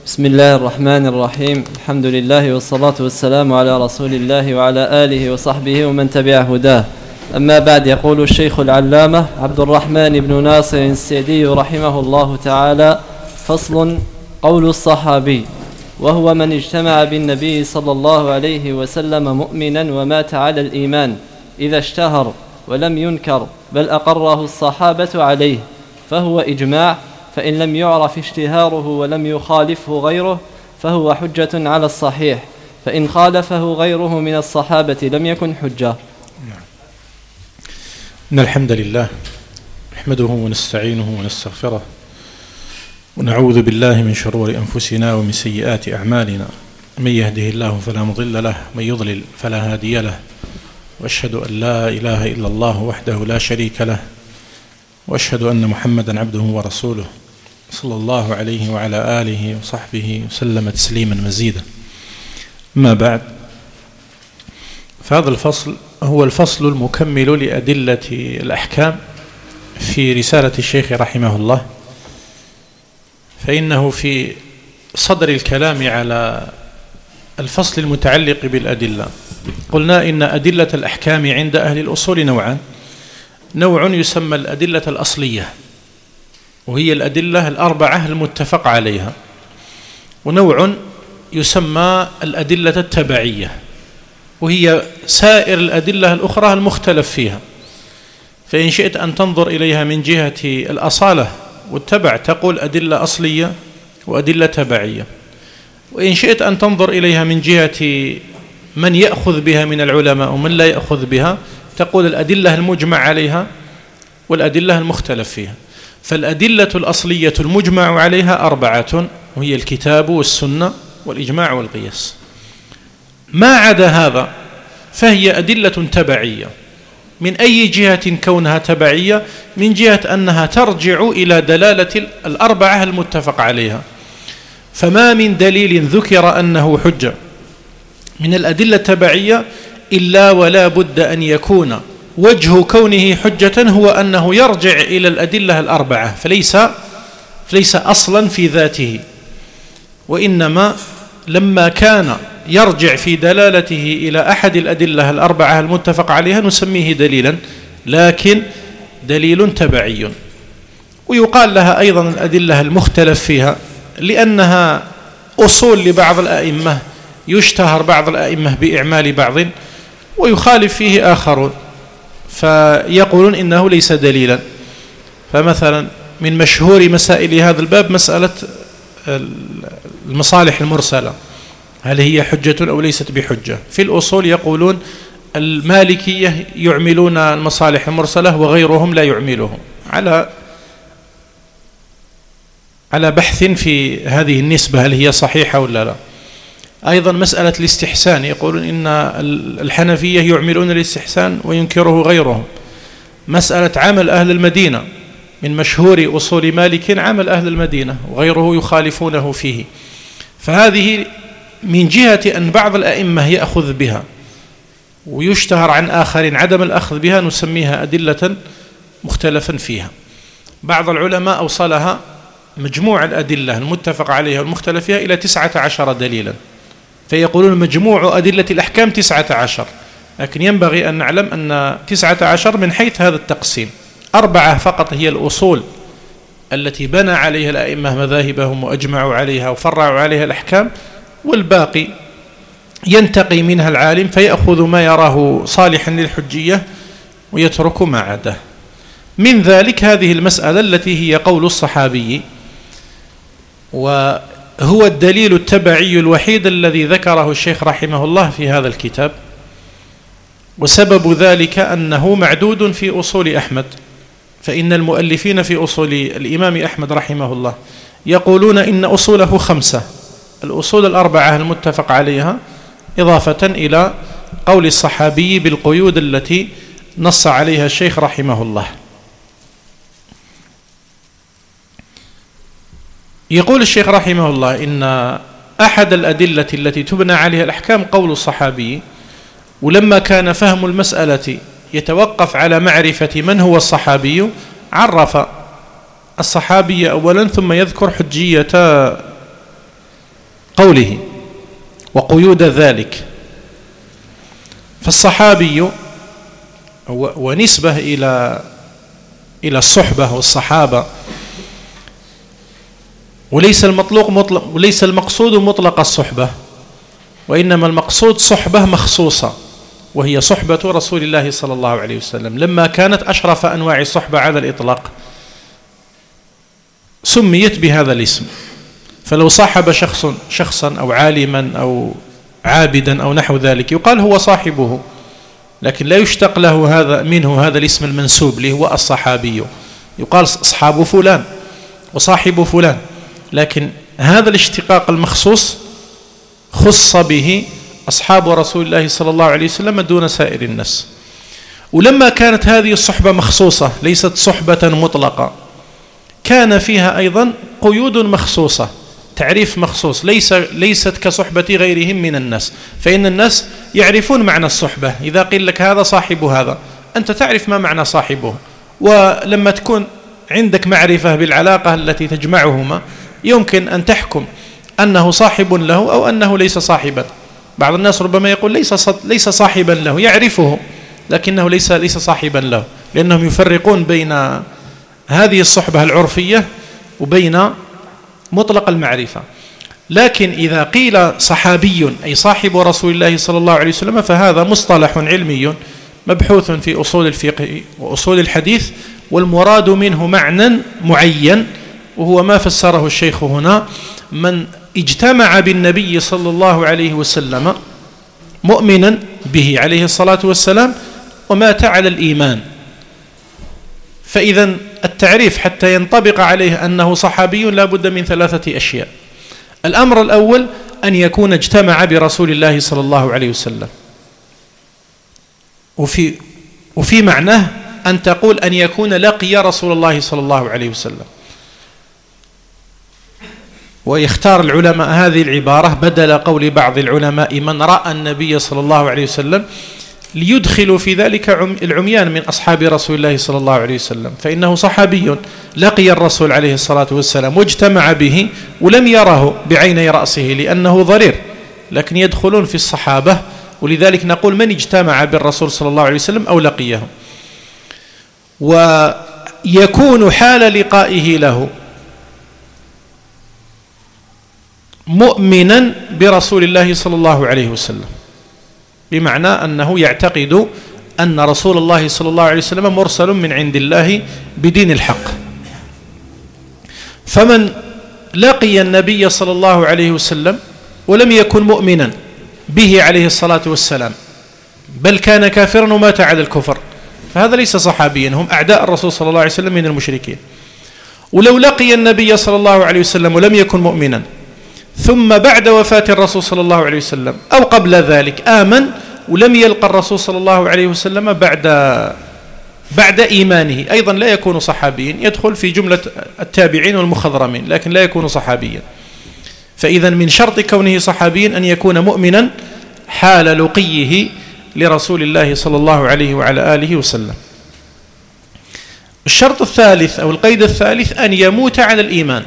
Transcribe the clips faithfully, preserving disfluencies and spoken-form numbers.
بسم الله الرحمن الرحيم. الحمد لله والصلاة والسلام على رسول الله وعلى آله وصحبه ومن تبع هداه. أما بعد، يقول الشيخ العلامة عبد الرحمن بن ناصر السعدي رحمه الله تعالى: فصل: قول الصحابي: وهو من اجتمع بالنبي صلى الله عليه وسلم مؤمنا ومات على الإيمان إذا اشتهر ولم ينكر بل أقره الصحابة عليه فهو إجماع، فإن لم يعرف اشتهاره ولم يخالفه غيره فهو حجة على الصحيح، فإن خالفه غيره من الصحابة لم يكن حجة. إن الحمد لله نحمده ونستعينه ونستغفره ونعوذ بالله من شرور أنفسنا ومن سيئات أعمالنا، من يهده الله فلا مضل له ومن يضلل فلا هادي له، وأشهد أن لا إله إلا الله وحده لا شريك له، وأشهد أن محمدا عبده ورسوله صلى الله عليه وعلى آله وصحبه وسلم تسليما مزيدا. أما بعد، فهذا الفصل هو الفصل المكمل لأدلة الأحكام في رسالة الشيخ رحمه الله، فإنه في صدر الكلام على الفصل المتعلق بالأدلة قلنا إن أدلة الأحكام عند أهل الأصول نوعان: نوع يسمى الأدلة الأصلية وهي الأدلة الأربعة المتفق عليها، ونوع يسمى الأدلة التبعية وهي سائر الأدلة الأخرى المختلف فيها. فإن شئت أن تنظر إليها من جهة الأصالة والتبع تقول أدلة أصلية وأدلة تبعية، وإن شئت أن تنظر إليها من جهة من يأخذ بها من العلماء ومن لا يأخذ بها تقول الأدلة المجمع عليها والأدلة المختلف فيها. فالأدلة الأصلية المجمع عليها أربعة، وهي الكتاب والسنة والإجماع والقياس. ما عدا هذا فهي أدلة تبعية. من أي جهة كونها تبعية؟ من جهة أنها ترجع إلى دلالة الأربعة المتفق عليها. فما من دليل ذكر أنه حجة من الأدلة التبعية إلا ولا بد أن يكون وجه كونه حجة هو أنه يرجع إلى الأدلة الأربعة، فليس فليس أصلا في ذاته، وإنما لما كان يرجع في دلالته إلى أحد الأدلة الأربعة المتفق عليها نسميه دليلا، لكن دليل تبعي. ويقال لها أيضا الأدلة المختلف فيها لأنها أصول لبعض الأئمة، يشتهر بعض الأئمة بإعمال بعض ويخالف فيه آخرون فيقولون إنه ليس دليلا. فمثلا من مشهور مسائل هذا الباب مسألة المصالح المرسلة، هل هي حجة أو ليست بحجة؟ في الأصول يقولون المالكية يعملون المصالح المرسلة وغيرهم لا يعملهم، على على بحث في هذه النسبة هل هي صحيحة ولا لا. أيضا مسألة الاستحسان يقولون إن الحنفية يعملون الاستحسان وينكره غيرهم. مسألة عمل أهل المدينة من مشهور أصول مالك عمل أهل المدينة وغيره يخالفونه فيه. فهذه من جهة أن بعض الأئمة يأخذ بها ويشتهر عن آخرين عدم الأخذ بها نسميها أدلة مختلفا فيها. بعض العلماء أوصلها مجموع الأدلة المتفق عليها والمختلف فيها إلى تسعة عشر دليلا، فيقولون مجموع أدلة الأحكام تسعة عشر، لكن ينبغي أن نعلم أن تسعة عشر من حيث هذا التقسيم أربعة فقط هي الأصول التي بنى عليها الأئمة مذاهبهم وأجمعوا عليها وفرعوا عليها الأحكام، والباقي ينتقي منها العالم فيأخذ ما يراه صالحا للحجية ويترك ما عداه. من ذلك هذه المسألة التي هي قول الصحابي، وهو الدليل التبعي الوحيد الذي ذكره الشيخ رحمه الله في هذا الكتاب. وسبب ذلك أنه معدود في أصول أحمد، فإن المؤلفين في أصول الإمام أحمد رحمه الله يقولون إن أصوله خمسة: الأصول الأربعة المتفق عليها إضافة إلى قول الصحابي بالقيود التي نص عليها الشيخ رحمه الله. يقول الشيخ رحمه الله إن أحد الأدلة التي تبنى عليها الأحكام قول الصحابي، ولما كان فهم المسألة يتوقف على معرفة من هو الصحابي عرف الصحابي أولا ثم يذكر حجية قوله وقيود ذلك. فالصحابي ونسبة إلى إلى الصحبة والصحابة، وليس المطلوق مطلق وليس المقصود مطلق الصحبة، وإنما المقصود صحبة مخصوصة، وهي صحبة رسول الله صلى الله عليه وسلم، لما كانت أشرف أنواع الصحبة على الإطلاق سميت بهذا الاسم. فلو صاحب شخص شخصا أو عالما أو عابدا أو نحو ذلك يقال هو صاحبه، لكن لا يشتق له هذا منه هذا الاسم المنسوب اللي هو الصحابي، يقال أصحاب فلان وصاحب فلان، لكن هذا الاشتقاق المخصوص خص به أصحاب رسول الله صلى الله عليه وسلم دون سائر الناس. ولما كانت هذه الصحبة مخصوصة ليست صحبة مطلقة، كان فيها أيضا قيود مخصوصة، تعريف مخصوص، ليس ليست كصحبة غيرهم من الناس. فإن الناس يعرفون معنى الصحبة، إذا قيل لك هذا صاحب هذا أنت تعرف ما معنى صاحبه، ولما تكون عندك معرفة بالعلاقة التي تجمعهما يمكن أن تحكم أنه صاحب له أو أنه ليس صاحبا. بعض الناس ربما يقول ليس ليس صاحبا له، يعرفه لكنه ليس ليس صاحبا له، لأنهم يفرقون بين هذه الصحبة العرفية وبين مطلق المعرفة. لكن إذا قيل صحابي أي صاحب رسول الله صلى الله عليه وسلم فهذا مصطلح علمي مبحوث في أصول الفقه وأصول الحديث، والمراد منه معنى معين، وهو ما فسره الشيخ هنا: من اجتمع بالنبي صلى الله عليه وسلم مؤمنا به عليه الصلاة والسلام ومات على الإيمان. فإذا التعريف حتى ينطبق عليه أنه صحابي لا بد من ثلاثة أشياء. الأمر الأول أن يكون اجتمع برسول الله صلى الله عليه وسلم، وفي وفي معناه أن تقول أن يكون لقي رسول الله صلى الله عليه وسلم. ويختار العلماء هذه العبارة بدل قول بعض العلماء من رأى النبي صلى الله عليه وسلم، ليدخلوا في ذلك العميان من أصحاب رسول الله صلى الله عليه وسلم، فإنه صحابي لقي الرسول عليه الصلاة والسلام واجتمع به ولم يره بعيني رأسه لأنه ضرير، لكن يدخلون في الصحابة. ولذلك نقول من اجتمع بالرسول صلى الله عليه وسلم أو لقيه. ويكون حال لقائه له مؤمنا برسول الله صلى الله عليه وسلم، بمعنى أنه يعتقد أن رسول الله صلى الله عليه وسلم مرسل من عند الله بدين الحق. فمن لقي النبي صلى الله عليه وسلم ولم يكن مؤمنا به عليه الصلاة والسلام، بل كان كافرا ومات على الكفر، فهذا ليس صحابيا، هم أعداء الرسول صلى الله عليه وسلم من المشركين. ولو لقي النبي صلى الله عليه وسلم ولم يكن مؤمنا، ثم بعد وفاة الرسول صلى الله عليه وسلم أو قبل ذلك آمن ولم يلقى الرسول صلى الله عليه وسلم بعد بعد إيمانه، أيضا لا يكون صحابيا، يدخل في جملة التابعين والمخضرمين، لكن لا يكون صحابيا. فإذا من شرط كونه صحابيا أن يكون مؤمنا حال لقيه لرسول الله صلى الله عليه وعلى آله وسلم. الشرط الثالث أو القيد الثالث أن يموت على الإيمان.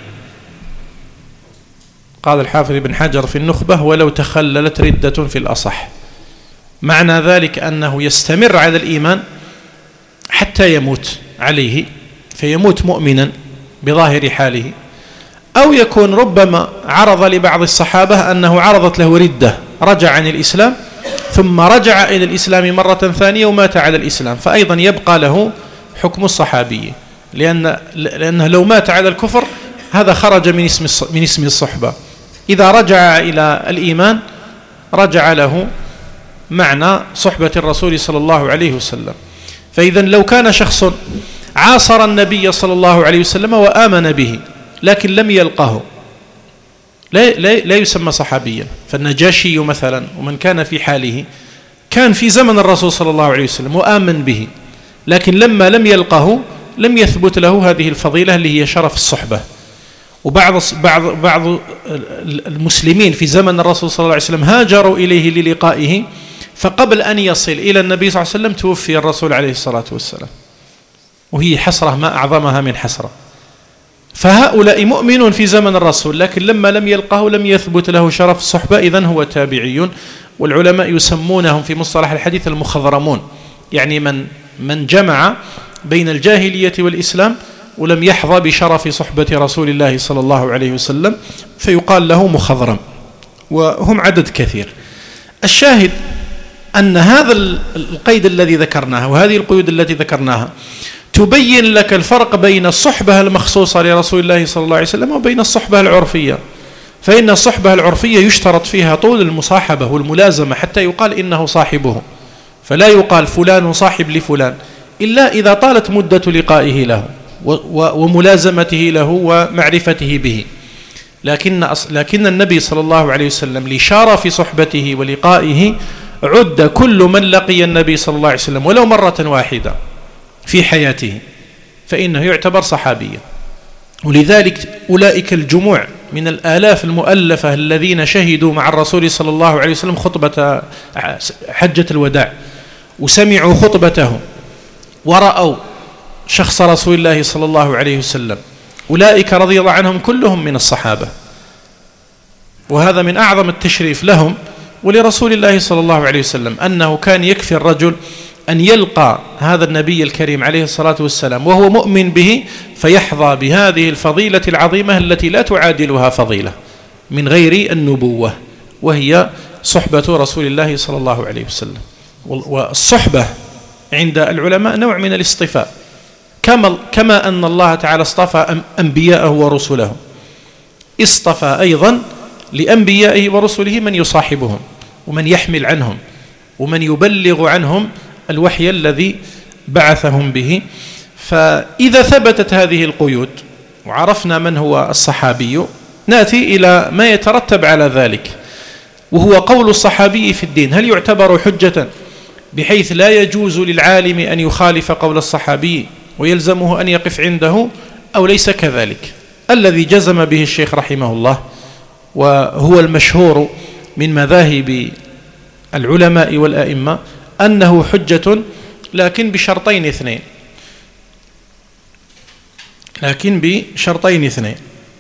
قال الحافظ ابن حجر في النخبة: ولو تخللت ردة في الأصح. معنى ذلك أنه يستمر على الإيمان حتى يموت عليه، فيموت مؤمنا بظاهر حاله. أو يكون ربما عرض لبعض الصحابة أنه عرضت له ردة، رجع عن الإسلام ثم رجع إلى الإسلام مرة ثانية ومات على الإسلام، فأيضا يبقى له حكم الصحابي، لأن لأنه لو مات على الكفر هذا خرج من اسم من اسم الصحبة. إذا رجع إلى الإيمان رجع له معنى صحبة الرسول صلى الله عليه وسلم. فإذا لو كان شخص عاصر النبي صلى الله عليه وسلم وآمن به لكن لم يلقه لا, لا, لا يسمى صحابيا. فالنجاشي مثلا ومن كان في حاله كان في زمن الرسول صلى الله عليه وسلم وآمن به، لكن لما لم يلقه لم يثبت له هذه الفضيلة اللي هي شرف الصحبة. وبعض بعض بعض المسلمين في زمن الرسول صلى الله عليه وسلم هاجروا إليه للقائه، فقبل أن يصل إلى النبي صلى الله عليه وسلم توفي الرسول عليه الصلاة والسلام، وهي حسرة ما أعظمها من حسرة. فهؤلاء مؤمن في زمن الرسول، لكن لما لم يلقه لم يثبت له شرف الصحبة، إذن هو تابعي. والعلماء يسمونهم في مصطلح الحديث المخضرمون، يعني من من جمع بين الجاهلية والإسلام ولم يحظى بشرف صحبة رسول الله صلى الله عليه وسلم، فيقال له مخضرم، وهم عدد كثير. الشاهد أن هذا القيد الذي ذكرناه وهذه القيود التي ذكرناها تبين لك الفرق بين الصحبة المخصوصة لرسول الله صلى الله عليه وسلم وبين الصحبة العرفية. فإن الصحبة العرفية يشترط فيها طول المصاحبة والملازمة حتى يقال إنه صاحبه، فلا يقال فلان صاحب لفلان إلا إذا طالت مدة لقائه له وملازمته له ومعرفته به. لكن لكن النبي صلى الله عليه وسلم لشرف صحبته ولقائه عد كل من لقي النبي صلى الله عليه وسلم ولو مرة واحدة في حياته فإنه يعتبر صحابيا. ولذلك أولئك الجموع من الآلاف المؤلفة الذين شهدوا مع الرسول صلى الله عليه وسلم خطبة حجة الوداع وسمعوا خطبته ورأوا شخص رسول الله صلى الله عليه وسلم، أولئك رضي الله عنهم كلهم من الصحابة، وهذا من أعظم التشريف لهم ولرسول الله صلى الله عليه وسلم، أنه كان يكفي الرجل أن يلقى هذا النبي الكريم عليه الصلاة والسلام وهو مؤمن به فيحظى بهذه الفضيلة العظيمة التي لا تعادلها فضيلة من غير النبوة، وهي صحبة رسول الله صلى الله عليه وسلم. والصحبة عند العلماء نوع من الاصطفاء، كما كما أن الله تعالى اصطفى أنبياءه ورسله، اصطفى أيضا لأنبيائه ورسله من يصاحبهم ومن يحمل عنهم ومن يبلغ عنهم الوحي الذي بعثهم به. فإذا ثبتت هذه القيود وعرفنا من هو الصحابي، نأتي إلى ما يترتب على ذلك، وهو قول الصحابي في الدين. هل يعتبر حجة بحيث لا يجوز للعالم أن يخالف قول الصحابي ويلزمه أن يقف عنده، أو ليس كذلك؟ الذي جزم به الشيخ رحمه الله وهو المشهور من مذاهب العلماء والأئمة أنه حجة، لكن بشرطين اثنين لكن بشرطين اثنين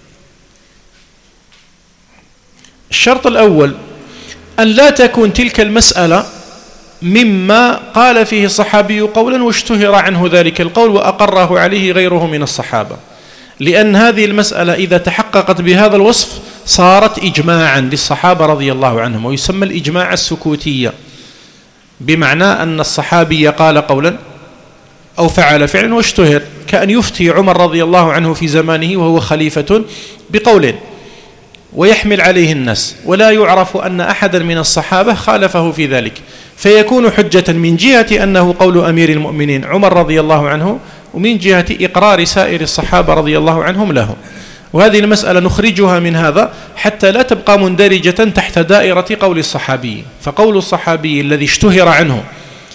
الشرط الأول أن لا تكون تلك المسألة مما قال فيه الصحابي قولا واشتهر عنه ذلك القول وأقره عليه غيره من الصحابة، لأن هذه المسألة إذا تحققت بهذا الوصف صارت إجماعا للصحابة رضي الله عنهم، ويسمى الإجماع السكوتية، بمعنى أن الصحابي قال قولا أو فعل فعلا واشتهر، كأن يفتي عمر رضي الله عنه في زمانه وهو خليفة بقول ويحمل عليه الناس ولا يعرف أن أحدا من الصحابة خالفه في ذلك، فيكون حجة من جهة أنه قول أمير المؤمنين عمر رضي الله عنه، ومن جهة إقرار سائر الصحابة رضي الله عنهم له. وهذه المسألة نخرجها من هذا حتى لا تبقى مندرجة تحت دائرة قول الصحابي، فقول الصحابي الذي اشتهر عنه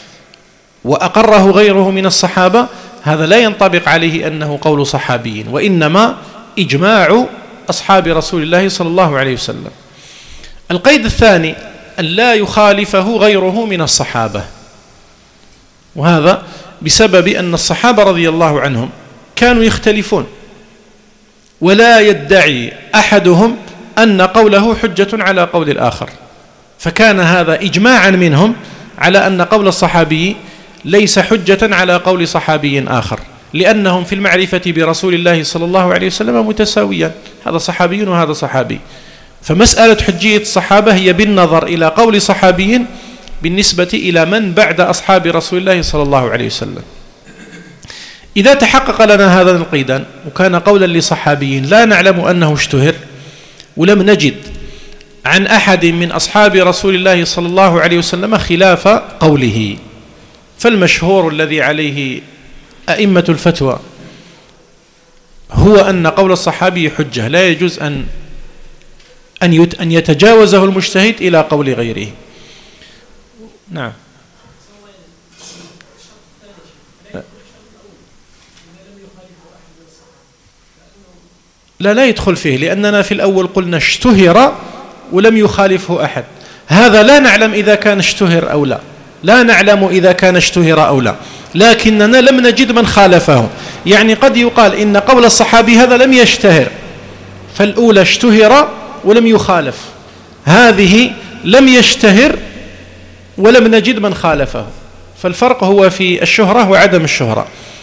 وأقره غيره من الصحابة هذا لا ينطبق عليه أنه قول صحابي، وإنما إجماع أصحاب رسول الله صلى الله عليه وسلم. القيد الثاني أن لا يخالفه غيره من الصحابة، وهذا بسبب أن الصحابة رضي الله عنهم كانوا يختلفون، ولا يدعي أحدهم أن قوله حجة على قول الآخر، فكان هذا إجماعا منهم على أن قول الصحابي ليس حجة على قول صحابي آخر، لأنهم في المعرفة برسول الله صلى الله عليه وسلم متساويا، هذا صحابي وهذا صحابي. فمسألة حجية الصحابة هي بالنظر إلى قول صحابي بالنسبة إلى من بعد أصحاب رسول الله صلى الله عليه وسلم. إذا تحقق لنا هذا القيدان وكان قولا لصحابي لا نعلم أنه اشتهر ولم نجد عن أحد من أصحاب رسول الله صلى الله عليه وسلم خلاف قوله، فالمشهور الذي عليه أئمة الفتوى هو أن قول الصحابي حجة لا يجوز أن أن يتجاوزه المجتهد إلى قول غيره. نعم. لا لا يدخل فيه، لأننا في الأول قلنا اشتهر ولم يخالفه أحد، هذا لا نعلم إذا كان اشتهر أو لا، لا نعلم إذا كان اشتهر أو لا، لكننا لم نجد من خالفه. يعني قد يقال إن قول الصحابي هذا لم يشتهر، فالأولى اشتهر ولم يخالف، هذه لم يشتهر ولم نجد من خالفه، فالفرق هو في الشهرة وعدم الشهرة.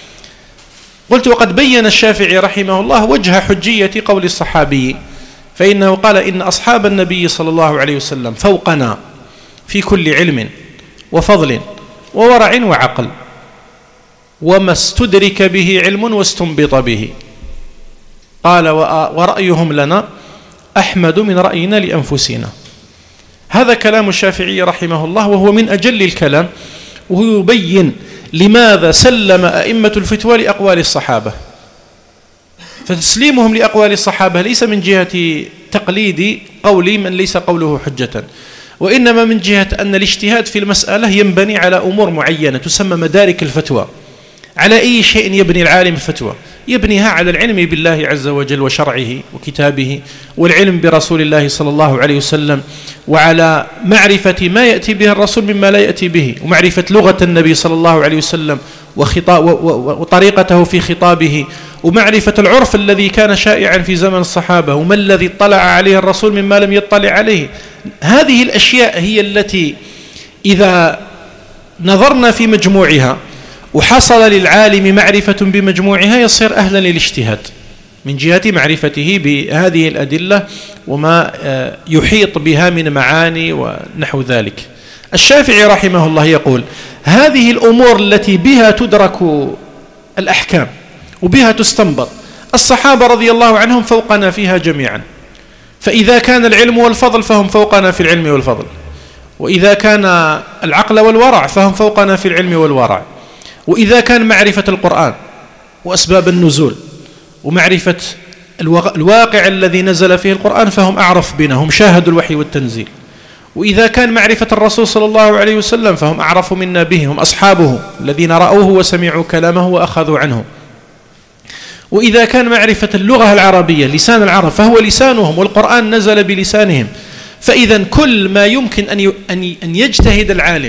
قلت وقد بين الشافعي رحمه الله وجه حجية قول الصحابي، فإنه قال إن أصحاب النبي صلى الله عليه وسلم فوقنا في كل علم وفضل وورع وعقل، وما استدرك به علم واستنبط به، قال ورأيهم لنا أحمد من رأينا لأنفسنا. هذا كلام الشافعي رحمه الله، وهو من أجل الكلام، وهو يبين لماذا سلم أئمة الفتوى لأقوال الصحابة. فتسليمهم لأقوال الصحابة ليس من جهة تقليد قول من ليس قوله حجة، وإنما من جهة أن الاجتهاد في المسألة ينبني على أمور معينة تسمى مدارك الفتوى. على أي شيء يبني العالم الفتوى؟ يبنيها على العلم بالله عز وجل وشرعه وكتابه، والعلم برسول الله صلى الله عليه وسلم، وعلى معرفة ما يأتي به الرسول مما لا يأتي به، ومعرفة لغة النبي صلى الله عليه وسلم وطريقته في خطابه، ومعرفة العرف الذي كان شائعا في زمن الصحابة، وما الذي اطلع عليه الرسول مما لم يطلع عليه. هذه الأشياء هي التي إذا نظرنا في مجموعها وحصل للعالم معرفة بمجموعها يصير أهلا للاجتهاد من جهة معرفته بهذه الأدلة وما يحيط بها من معاني ونحو ذلك. الشافعي رحمه الله يقول هذه الأمور التي بها تدرك الأحكام وبها تستنبط، الصحابة رضي الله عنهم فوقنا فيها جميعا، فإذا كان العلم والفضل فهم فوقنا في العلم والفضل، وإذا كان العقل والورع فهم فوقنا في العلم والورع، وإذا كان معرفة القرآن وأسباب النزول ومعرفة الواقع الذي نزل فيه القرآن فهم أعرف بنا، هم شاهدوا الوحي والتنزيل، وإذا كان معرفة الرسول صلى الله عليه وسلم فهم أعرف منا به، هم أصحابه الذين رأوه وسمعوا كلامه وأخذوا عنه، وإذا كان معرفة اللغة العربية لسان العرب فهو لسانهم والقرآن نزل بلسانهم. فإذا كل ما يمكن أن يجتهد العالم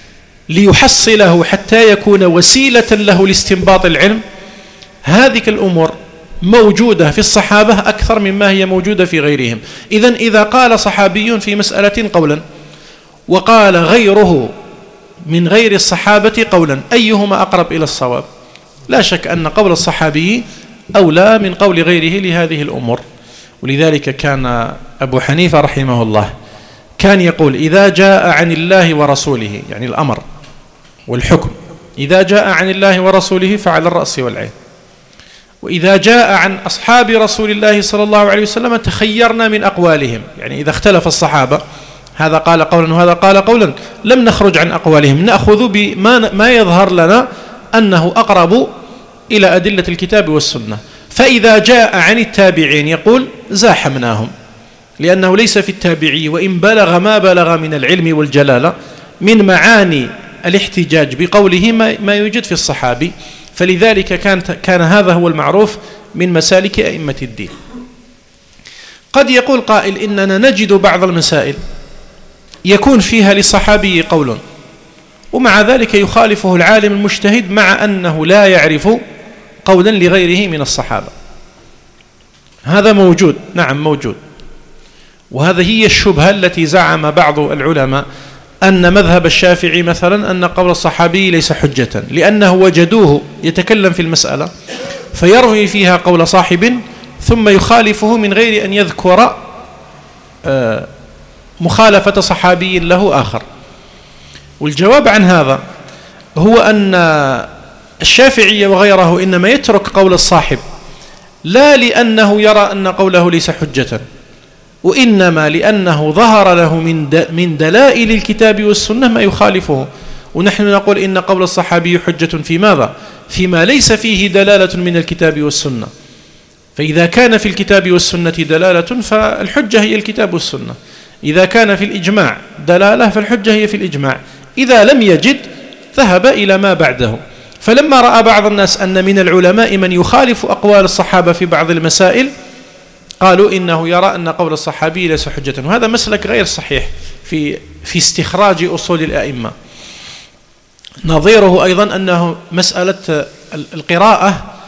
ليحصله حتى يكون وسيلة له لاستنباط العلم، هذه الأمور موجودة في الصحابة أكثر مما هي موجودة في غيرهم. إذن إذا قال صحابي في مسألة قولا وقال غيره من غير الصحابة قولا، أيهما أقرب إلى الصواب؟ لا شك أن قول الصحابي أولى من قول غيره لهذه الأمور. ولذلك كان أبو حنيفة رحمه الله كان يقول إذا جاء عن الله ورسوله، يعني الأمر والحكم، إذا جاء عن الله ورسوله فعلى الرأس والعين، وإذا جاء عن أصحاب رسول الله صلى الله عليه وسلم تخيرنا من أقوالهم، يعني إذا اختلف الصحابة هذا قال قولا وهذا قال قولا لم نخرج عن أقوالهم، نأخذ بما ما يظهر لنا أنه أقرب إلى أدلة الكتاب والسنة. فإذا جاء عن التابعين يقول زاحمناهم، لأنه ليس في التابعي وإن بلغ ما بلغ من العلم والجلالة من معاني الاحتجاج بقوله ما يوجد في الصحابي. فلذلك كان, كان هذا هو المعروف من مسالك أئمة الدين. قد يقول قائل إننا نجد بعض المسائل يكون فيها للصحابي قول ومع ذلك يخالفه العالم المجتهد مع أنه لا يعرف قولا لغيره من الصحابة. هذا موجود، نعم موجود، وهذه هي الشبهة التي زعم بعض العلماء أن مذهب الشافعي مثلا أن قول الصحابي ليس حجة، لأنه وجدوه يتكلم في المسألة فيروي فيها قول صاحب ثم يخالفه من غير أن يذكر مخالفة صحابي له آخر. والجواب عن هذا هو أن الشافعي وغيره إنما يترك قول الصاحب لا لأنه يرى أن قوله ليس حجة، وإنما لأنه ظهر له من من دلائل الكتاب والسنة ما يخالفه. ونحن نقول إن قول الصحابي حجة في ماذا؟ فيما ليس فيه دلالة من الكتاب والسنة. فإذا كان في الكتاب والسنة دلالة فالحجة هي الكتاب والسنة، إذا كان في الإجماع دلالة فالحجة هي في الإجماع، إذا لم يجد ذهب إلى ما بعده. فلما رأى بعض الناس أن من العلماء من يخالف أقوال الصحابة في بعض المسائل قالوا إنه يرى أن قول الصحابي ليس حجة، وهذا مسلك غير صحيح في في استخراج أصول الأئمة. نظيره أيضا أنه مسألة القراءة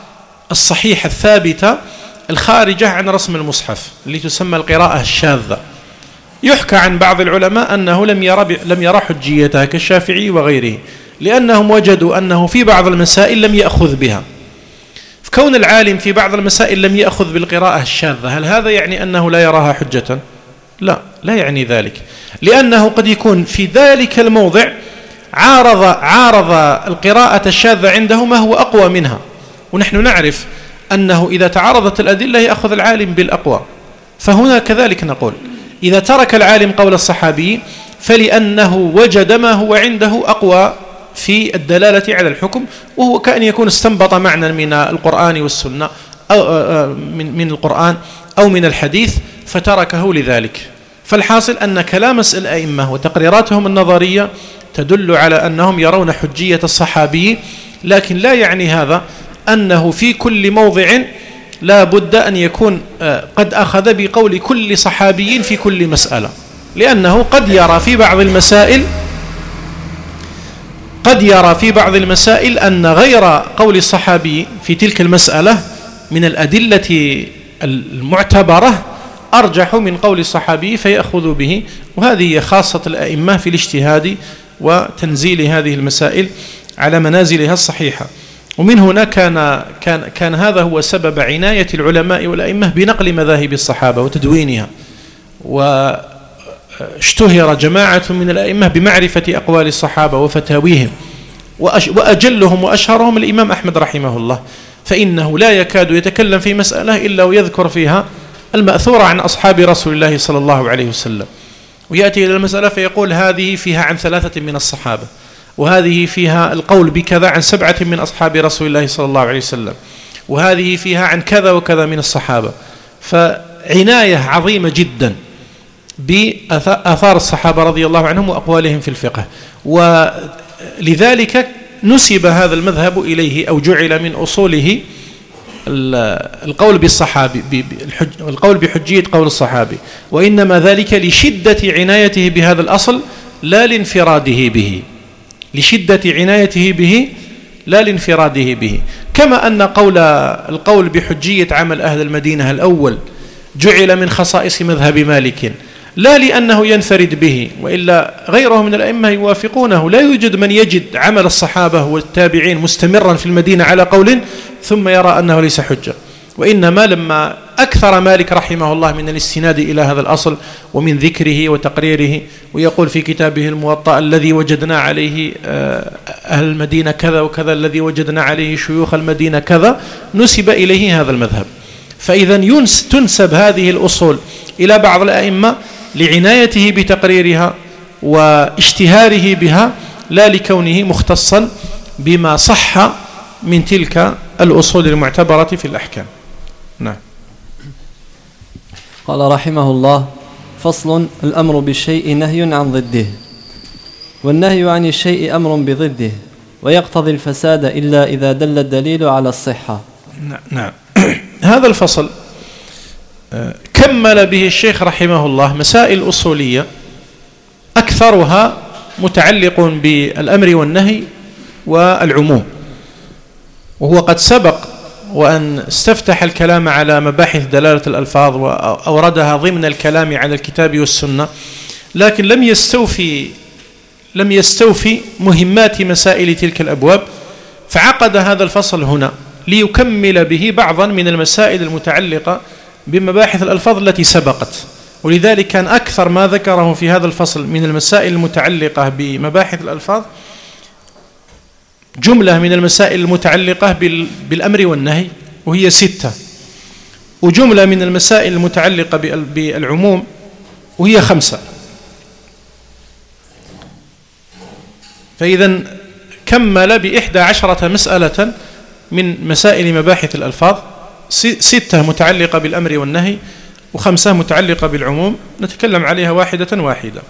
الصحيحة الثابتة الخارجة عن رسم المصحف اللي تسمى القراءة الشاذة. يحكى عن بعض العلماء أنه لم يرى لم يرى حجيتها كالشافعي وغيره، لأنهم وجدوا أنه في بعض المسائل لم يأخذ بها. كون العالم في بعض المسائل لم يأخذ بالقراءة الشاذة، هل هذا يعني أنه لا يراها حجة؟ لا، لا يعني ذلك، لأنه قد يكون في ذلك الموضع عارض عارض القراءة الشاذة عنده ما هو أقوى منها، ونحن نعرف أنه إذا تعارضت الأدلة يأخذ العالم بالأقوى. فهنا كذلك نقول إذا ترك العالم قول الصحابي فلأنه وجد ما هو عنده أقوى في الدلالة على الحكم، وهو كأن يكون استنبط معنى من القرآن والسنة أو من من القرآن أو من الحديث فتركه لذلك. فالحاصل أن كلام الأئمة وتقريراتهم النظرية تدل على أنهم يرون حجية الصحابي، لكن لا يعني هذا أنه في كل موضع لا بد أن يكون قد أخذ بقول كل صحابي في كل مسألة، لأنه قد يرى في بعض المسائل قد يرى في بعض المسائل أن غير قول الصحابي في تلك المسألة من الأدلة المعتبرة أرجح من قول الصحابي فيأخذ به، وهذه هي خاصة الأئمة في الاجتهاد وتنزيل هذه المسائل على منازلها الصحيحة. ومن هنا كان كان كان هذا هو سبب عناية العلماء والأئمة بنقل مذاهب الصحابة وتدوينها، واشتهر جماعة من الأئمة بمعرفة أقوال الصحابة وفتاويهم، وأجلهم وأشهرهم الإمام أحمد رحمه الله، فإنه لا يكاد يتكلم في مسألة إلا ويذكر فيها المأثور عن أصحاب رسول الله صلى الله عليه وسلم، ويأتي إلى المسألة فيقول هذه فيها عن ثلاثة من الصحابة، وهذه فيها القول بكذا عن سبعة من أصحاب رسول الله صلى الله عليه وسلم، وهذه فيها عن كذا وكذا من الصحابة. فعناية عظيمة جدا بآثار الصحابة رضي الله عنهم وأقوالهم في الفقه، ولذلك نسب هذا المذهب إليه أو جعل من أصوله القول بالصحابي، القول بحجية قول الصحابي، وإنما ذلك لشدة عنايته بهذا الأصل لا لانفراده به، لشدة عنايته به لا لانفراده به. كما أن قول القول بحجية عمل أهل المدينة الأول جعل من خصائص مذهب مالك، لا لأنه ينفرد به، وإلا غيره من الأئمة يوافقونه. لا يوجد من يجد عمل الصحابة والتابعين مستمرا في المدينة على قول ثم يرى أنه ليس حجة، وإنما لما أكثر مالك رحمه الله من الاستناد إلى هذا الأصل ومن ذكره وتقريره، ويقول في كتابه الموطأ الذي وجدنا عليه أهل المدينة كذا وكذا، الذي وجدنا عليه شيوخ المدينة كذا، نسب إليه هذا المذهب. فإذا تنسب هذه الأصول إلى بعض الأئمة لعنايته بتقريرها واشتهاره بها، لا لكونه مختصا بما صح من تلك الأصول المعتبرة في الأحكام. نعم. قال رحمه الله: فصل: الأمر بالشيء نهي عن ضده، والنهي عن الشيء أمر بضده، ويقتضي الفساد إلا إذا دل الدليل على الصحة. نعم. هذا الفصل كمل به الشيخ رحمه الله مسائل أصولية أكثرها متعلق بالأمر والنهي والعموم، وهو قد سبق وأن استفتح الكلام على مباحث دلالة الألفاظ وأوردها ضمن الكلام على الكتاب والسنة، لكن لم يستوفي لم يستوفي مهمات مسائل تلك الأبواب، فعقد هذا الفصل هنا ليكمل به بعضا من المسائل المتعلقة بمباحث الألفاظ التي سبقت. ولذلك كان أكثر ما ذكره في هذا الفصل من المسائل المتعلقة بمباحث الألفاظ جملة من المسائل المتعلقة بالأمر والنهي وهي ستة، وجملة من المسائل المتعلقة بالعموم وهي خمسة. فإذا كمل بإحدى عشرة مسألة من مسائل مباحث الألفاظ، ستة متعلقة بالأمر والنهي وخمسة متعلقة بالعموم، نتكلم عليها واحدة واحدة.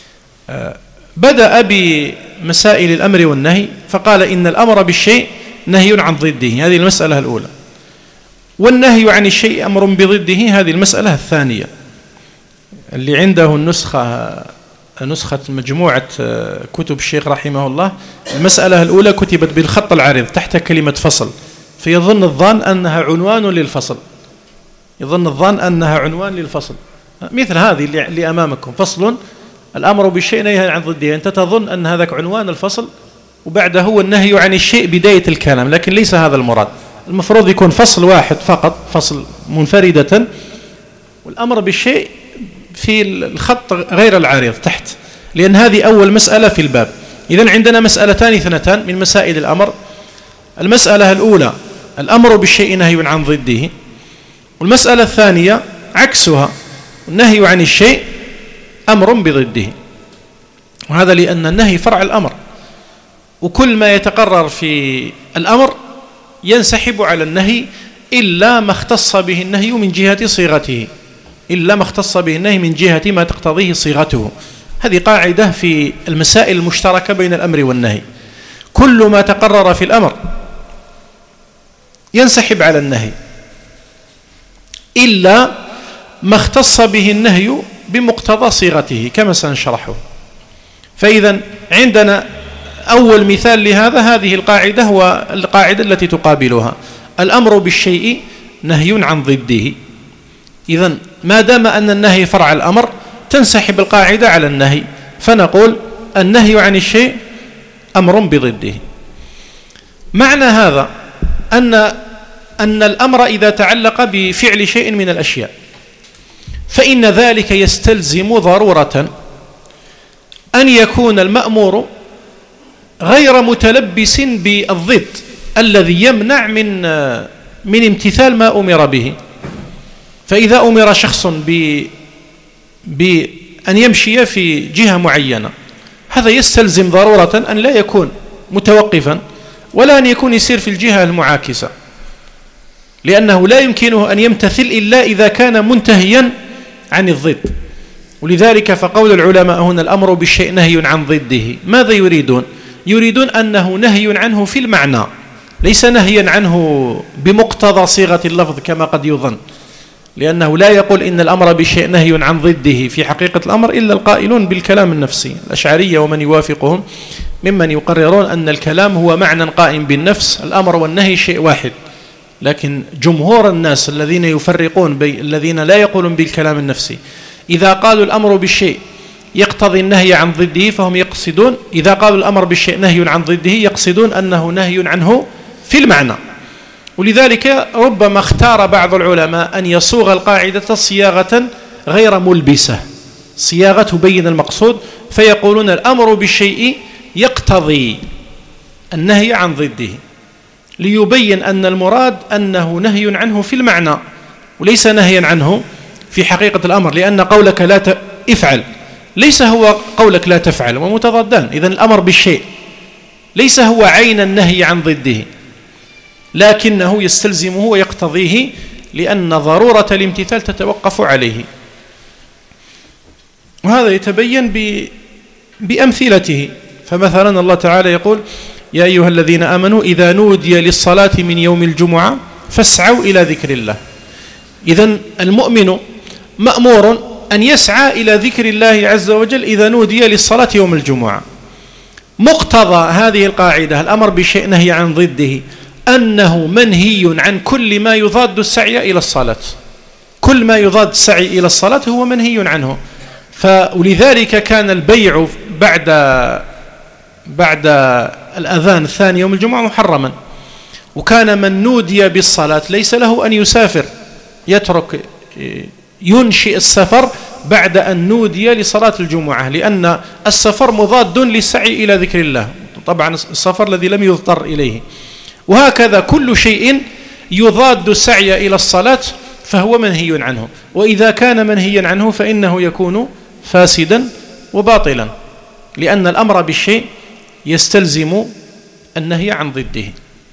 بدأ بمسائل الأمر والنهي فقال إن الأمر بالشيء نهي عن ضده، هذه المسألة الأولى، والنهي عن الشيء أمر بضده، هذه المسألة الثانية. اللي عنده النسخة نسخة مجموعة كتب الشيخ رحمه الله، المسألة الأولى كتبت بالخط العريض تحت كلمة فصل، فيظن الظان أنها عنوان للفصل، يظن الظان أنها عنوان للفصل. مثل هذه اللي أمامكم، فصل الأمر بالشيء نهي عن ضده، أنت تظن أن هذاك عنوان الفصل وبعده هو النهي عن الشيء بداية الكلام، لكن ليس هذا المراد. المفروض يكون فصل واحد فقط، فصل منفردة، والأمر بالشيء في الخط غير العريض تحت، لأن هذه أول مسألة في الباب. إذن عندنا مسألتان اثنتان من مسائل الأمر. المسألة الأولى الأمر بالشيء نهي عن ضده، والمسألة الثانية عكسها، النهي عن الشيء أمر بضده. وهذا لأن النهي فرع الأمر، وكل ما يتقرر في الأمر ينسحب على النهي إلا ما اختص به النهي من جهة صيغته، إلا ما اختص به النهي من جهة ما تقتضيه صيغته. هذه قاعدة في المسائل المشتركة بين الأمر والنهي، كل ما تقرر في الأمر ينسحب على النهي إلا ما اختص به النهي بمقتضى صيغته كما سنشرحه. فإذا عندنا أول مثال لهذا هذه القاعدة، هو القاعدة التي تقابلها، الأمر بالشيء نهي عن ضده. إذن ما دام أن النهي فرع الأمر تنسحب القاعدة على النهي، فنقول النهي عن الشيء أمر بضده. معنى هذا أن أن الأمر إذا تعلق بفعل شيء من الأشياء فإن ذلك يستلزم ضرورة أن يكون المأمور غير متلبس بالضد الذي يمنع من من امتثال ما أمر به. فإذا أمر شخص بأن يمشي في جهة معينة، هذا يستلزم ضرورة أن لا يكون متوقفا ولا أن يكون يسير في الجهة المعاكسة، لأنه لا يمكنه أن يمتثل إلا إذا كان منتهيا عن الضد. ولذلك فقول العلماء هنا الأمر بالشيء نهي عن ضده، ماذا يريدون؟ يريدون أنه نهي عنه في المعنى، ليس نهيا عنه بمقتضى صيغة اللفظ كما قد يظن، لأنه لا يقول إن الأمر بالشيء نهي عن ضده في حقيقة الأمر إلا القائلون بالكلام النفسي، الأشعرية ومن يوافقهم ممن يقررون أن الكلام هو معنى قائم بالنفس، الأمر والنهي شيء واحد. لكن جمهور الناس الذين يفرقون بين الذين لا يقولون بالكلام النفسي إذا قالوا الأمر بالشيء يقتضي النهي عن ضده فهم يقصدون، إذا قالوا الأمر بالشيء نهي عن ضده يقصدون أنه نهي عنه في المعنى. ولذلك ربما اختار بعض العلماء أن يصوغ القاعدة صياغة غير ملبسة، صياغة تبين المقصود، فيقولون الأمر بالشيء يقتضي النهي عن ضده، ليبين أن المراد أنه نهي عنه في المعنى وليس نهيا عنه في حقيقة الأمر، لأن قولك لا تفعل ليس هو قولك لا تفعل ومتضادان. إذن الأمر بالشيء ليس هو عين النهي عن ضده، لكنه يستلزمه ويقتضيه، لأن ضرورة الامتثال تتوقف عليه. وهذا يتبين بأمثلته. فمثلا الله تعالى يقول يا أيها الذين آمنوا إذا نودي للصلاة من يوم الجمعة فاسعوا إلى ذكر الله. إذن المؤمن مأمور أن يسعى إلى ذكر الله عز وجل إذا نودي للصلاة يوم الجمعة. مقتضى هذه القاعدة الأمر بشيء نهي عن ضده أنه منهي عن كل ما يضاد السعي إلى الصلاة، كل ما يضاد السعي إلى الصلاة هو منهي عنه. فلذلك كان البيع بعد بعد الأذان الثاني يوم الجمعة محرما، وكان من نودي بالصلاة ليس له أن يسافر، يترك ينشئ السفر بعد أن نودي لصلاة الجمعة، لأن السفر مضاد للسعي إلى ذكر الله، طبعا السفر الذي لم يضطر إليه. وهكذا كل شيء يضاد السعي إلى الصلاة فهو منهي عنه، وإذا كان منهيا عنه فإنه يكون فاسدا وباطلا، لأن الأمر بالشيء يستلزم النهي عن ضده.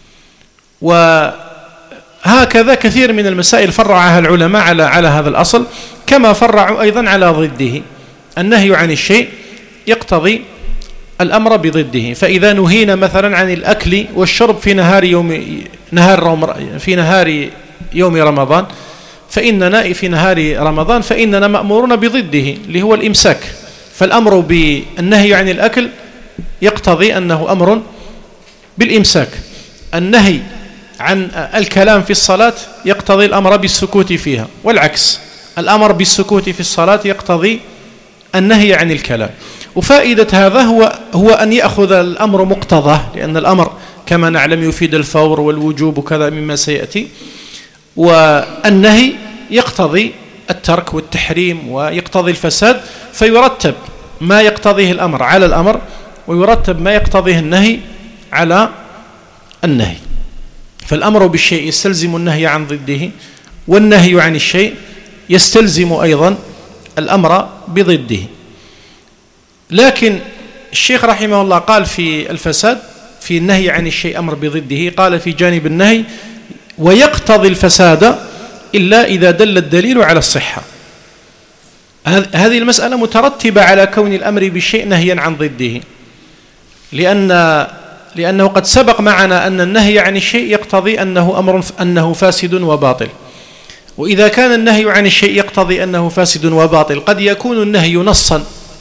وهكذا كثير من المسائل فرعها العلماء على على هذا الأصل، كما فرعوا أيضا على ضده. النهي عن الشيء يقتضي الأمر بضده. فإذا نهينا مثلا عن الأكل والشرب في نهار يوم نهار في نهار يوم رمضان فإننا في نهار رمضان فإننا مأمورون بضده اللي هو الإمساك. فالأمر بالنهي عن الأكل يقتضي أنه أمر بالإمساك، النهي عن الكلام في الصلاة يقتضي الأمر بالسكوت فيها، والعكس، الأمر بالسكوت في الصلاة يقتضي النهي عن الكلام. وفائدة هذا هو هو أن يأخذ الأمر مقتضاه، لأن الأمر كما نعلم يفيد الفور والوجوب وكذا مما سيأتي، والنهي يقتضي الترك والتحريم ويقتضي الفساد، فيرتب ما يقتضيه الأمر على الأمر، ويرتب ما يقتضيه النهي على النهي. فالأمر بالشيء يستلزم النهي عن ضده، والنهي عن الشيء يستلزم أيضا الأمر بضده. لكن الشيخ رحمه الله قال في الفساد في النهي عن الشيء أمر بضده، قال في جانب النهي: ويقتضي الفساد إلا إذا دل الدليل على الصحة. هذه المسألة مترتبة على كون الأمر بالشيء نهيا عن ضده، لأن لأنه قد سبق معنا أن النهي عن الشيء يقتضي أنه أمر أنه فاسد وباطل، وإذا كان النهي عن الشيء يقتضي أنه فاسد وباطل قد يكون النهي نصا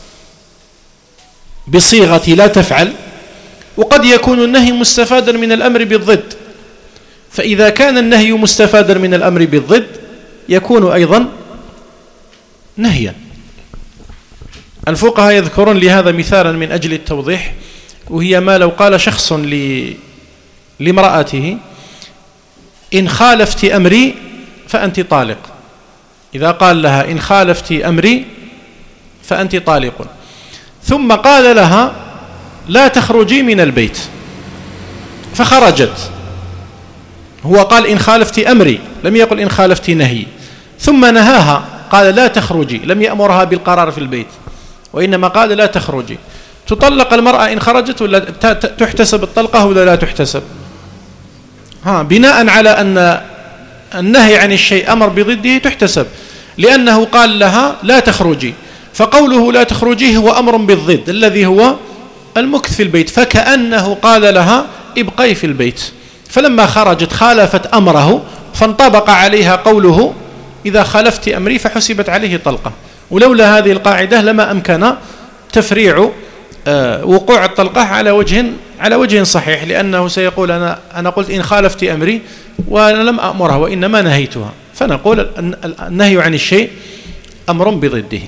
بصيغة لا تفعل، وقد يكون النهي مستفادا من الأمر بالضد. فإذا كان النهي مستفادا من الأمر بالضد يكون أيضا نهيا. الفقهاء يذكرون لهذا مثالا من أجل التوضيح، وهي ما لو قال شخص لامرأته: إن خالفت أمري فأنت طالق. إذا قال لها: إن خالفت أمري فأنت طالق، ثم قال لها: لا تخرجي من البيت، فخرجت. هو قال: إن خالفت أمري، لم يقل إن خالفت نهي. ثم نهاها، قال: لا تخرجي، لم يأمرها بالقرار في البيت، وإنما قال: لا تخرجي. تطلق المرأة إن خرجت ولا تحتسب الطلقة ولا لا تحتسب؟ ها، بناء على أن النهي عن الشيء أمر بضده تحتسب، لأنه قال لها: لا تخرجي، فقوله لا تخرجي هو أمر بالضد الذي هو المكث في البيت، فكأنه قال لها: ابقي في البيت. فلما خرجت خالفت أمره، فانطبق عليها قوله: إذا خالفت أمري، فحسبت عليه طلقة. ولولا هذه القاعدة لما أمكن تفريع وقوع الطلقة على وجه على وجه صحيح، لأنه سيقول: أنا أنا قلت إن خالفت أمري وأنا لم أأمرها وإنما نهيتها. فنقول النهي عن الشيء أمر بضده.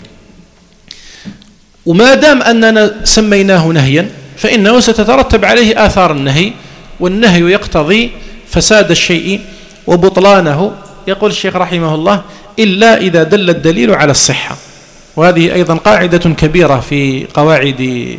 وما دام أننا سميناه نهيا فإنه ستترتب عليه آثار النهي، والنهي يقتضي فساد الشيء وبطلانه. يقول الشيخ رحمه الله: إلا إذا دل الدليل على الصحة. وهذه أيضا قاعدة كبيرة في قواعد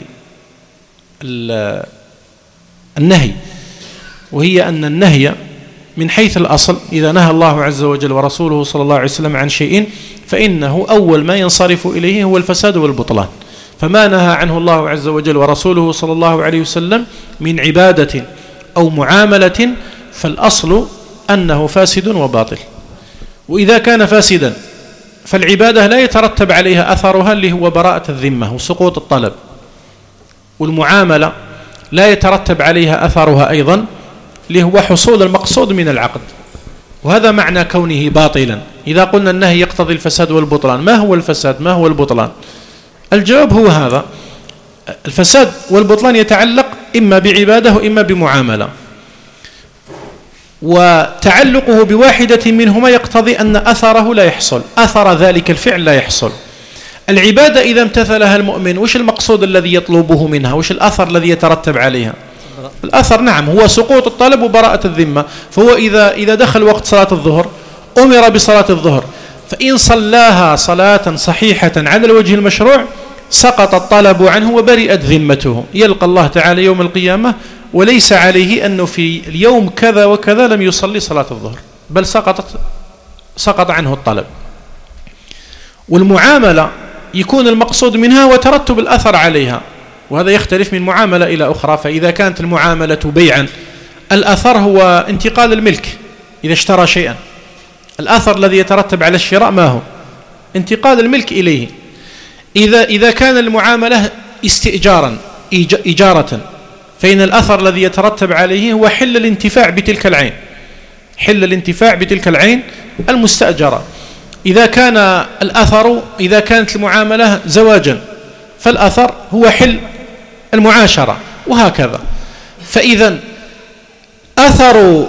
النهي، وهي أن النهي من حيث الأصل إذا نهى الله عز وجل ورسوله صلى الله عليه وسلم عن شيء فإنه أول ما ينصرف إليه هو الفساد والبطلان. فما نهى عنه الله عز وجل ورسوله صلى الله عليه وسلم من عبادة أو معاملة فالأصل أنه فاسد وباطل. وإذا كان فاسدا فالعبادة لا يترتب عليها أثرها اللي هو براءة الذمة وسقوط الطلب، والمعاملة لا يترتب عليها أثرها أيضا اللي هو حصول المقصود من العقد. وهذا معنى كونه باطلا. إذا قلنا النهي يقتضي الفساد والبطلان، ما هو الفساد؟ ما هو البطلان؟ الجواب هو هذا: الفساد والبطلان يتعلق إما بعبادة وإما بمعاملة، وتعلقه بواحدة منهما يقتضي أن أثره لا يحصل، أثر ذلك الفعل لا يحصل. العبادة إذا امتثلها المؤمن وش المقصود الذي يطلبه منها؟ وش الأثر الذي يترتب عليها؟ الأثر نعم هو سقوط الطلب وبراءة الذمة. فهو إذا إذا دخل وقت صلاة الظهر أمر بصلاة الظهر، فإن صلاها صلاة صحيحة على الوجه المشروع سقط الطلب عنه وبرئت ذمته، يلقى الله تعالى يوم القيامة وليس عليه أنه في اليوم كذا وكذا لم يصلي صلاة الظهر، بل سقطت سقط عنه الطلب. والمعاملة يكون المقصود منها وترتب الأثر عليها، وهذا يختلف من معاملة إلى أخرى. فإذا كانت المعاملة بيعا الأثر هو انتقال الملك، إذا اشترى شيئا الأثر الذي يترتب على الشراء ما هو؟ انتقال الملك إليه. إذا إذا كان المعاملة استئجارا إجارة فإن الأثر الذي يترتب عليه هو حل الانتفاع بتلك العين، حل الانتفاع بتلك العين المستأجرة. إذا كان الأثر إذا كانت المعاملة زواجا فالأثر هو حل المعاشرة، وهكذا. فإذا أثر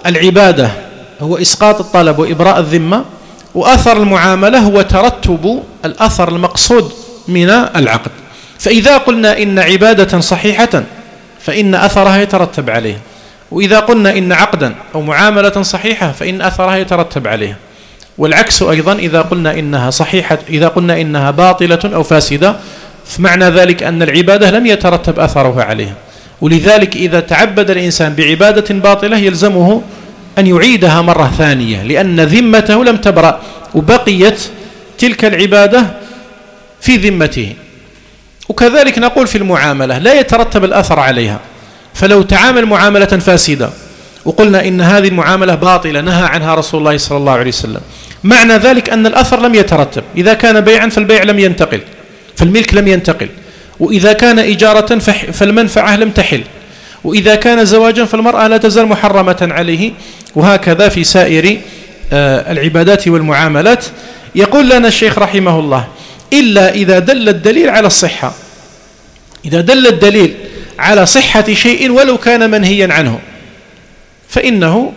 العبادة هو إسقاط الطلب وإبراء الذمة، وأثر المعاملة هو ترتب الأثر المقصود من العقد. فإذا قلنا إن عبادة صحيحة فإن أثرها يترتب عليها، وإذا قلنا إن عقدا أو معاملة صحيحة فإن أثرها يترتب عليها، والعكس أيضا إذا قلنا إنها صحيحة إذا قلنا إنها باطلة أو فاسدة فمعنى ذلك أن العبادة لم يترتب أثرها عليها. ولذلك إذا تعبد الإنسان بعبادة باطلة يلزمه أن يعيدها مرة ثانية، لأن ذمته لم تبرأ وبقيت تلك العبادة في ذمته. وكذلك نقول في المعاملة لا يترتب الأثر عليها، فلو تعامل معاملة فاسدة وقلنا إن هذه المعاملة باطلة نهى عنها رسول الله صلى الله عليه وسلم، معنى ذلك أن الأثر لم يترتب. إذا كان بيعا فالبيع لم ينتقل، فالملك لم ينتقل، وإذا كان إجارة فالمنفعة لم تحل، وإذا كان زواجا فالمرأة لا تزال محرمة عليه، وهكذا في سائر العبادات والمعاملات. يقول لنا الشيخ رحمه الله: إلا إذا دل الدليل على الصحة. إذا دل الدليل على صحة شيء ولو كان منهيا عنه فإنه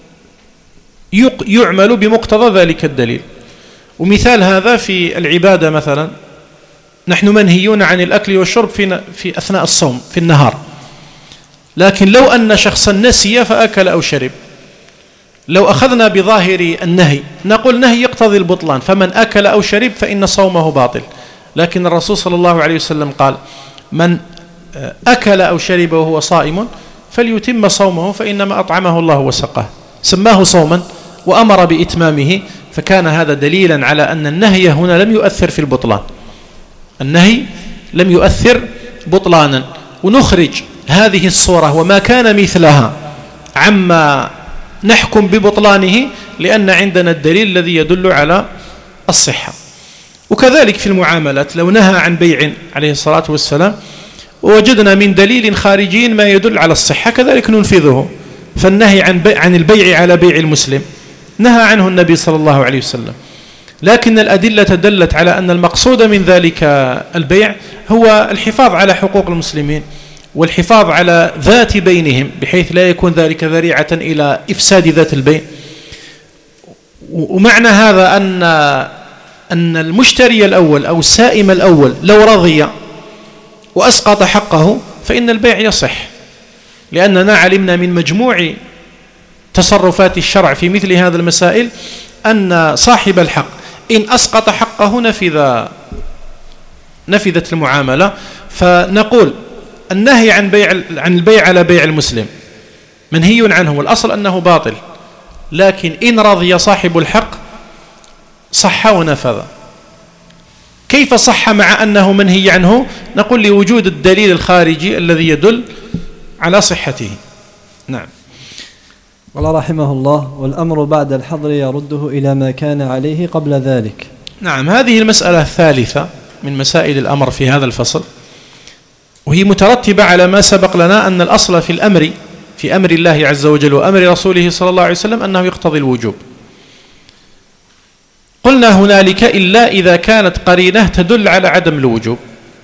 يعمل بمقتضى ذلك الدليل. ومثال هذا في العبادة مثلا، نحن منهيون عن الأكل والشرب في في أثناء الصوم في النهار، لكن لو أن شخصا نسي فأكل أو شرب، لو أخذنا بظاهر النهي نقول نهي يقتضي البطلان، فمن أكل أو شرب فإن صومه باطل. لكن الرسول صلى الله عليه وسلم قال: من أكل أو شرب وهو صائم فليتم صومه فإنما أطعمه الله وسقاه، سماه صوما وأمر بإتمامه، فكان هذا دليلا على أن النهي هنا لم يؤثر في البطلان، النهي لم يؤثر بطلانا. ونخرج هذه الصورة وما كان مثلها عما نحكم ببطلانه، لأن عندنا الدليل الذي يدل على الصحة. وكذلك في المعاملات، لو نهى عن بيع عليه الصلاة والسلام ووجدنا من دليل خارجي ما يدل على الصحة كذلك ننفذه. فالنهي عن بيع عن البيع على بيع المسلم نهى عنه النبي صلى الله عليه وسلم، لكن الأدلة دلت على أن المقصود من ذلك البيع هو الحفاظ على حقوق المسلمين والحفاظ على ذات بينهم، بحيث لا يكون ذلك ذريعة إلى إفساد ذات البيع. ومعنى هذا أن أن المشتري الأول أو السائم الأول لو رضي وأسقط حقه فإن البيع يصح، لأننا علمنا من مجموع تصرفات الشرع في مثل هذه المسائل أن صاحب الحق إن أسقط حقه نفذ نفذت المعاملة. فنقول النهي عن بيع عن البيع على بيع المسلم منهي عنه، والأصل أنه باطل، لكن إن رضي صاحب الحق صح ونفذ. كيف صح مع أنه منهي عنه؟ نقول لوجود الدليل الخارجي الذي يدل على صحته. نعم. قال رحمه الله: والأمر بعد الحظر يرده إلى ما كان عليه قبل ذلك. نعم، هذه المسألة الثالثة من مسائل الأمر في هذا الفصل، وهي مترتبة على ما سبق لنا أن الأصل في الأمر في أمر الله عز وجل وأمر رسوله صلى الله عليه وسلم أنه يقتضي الوجوب. قلنا هنالك إلا إذا كانت قرينة تدل على عدم الوجوب.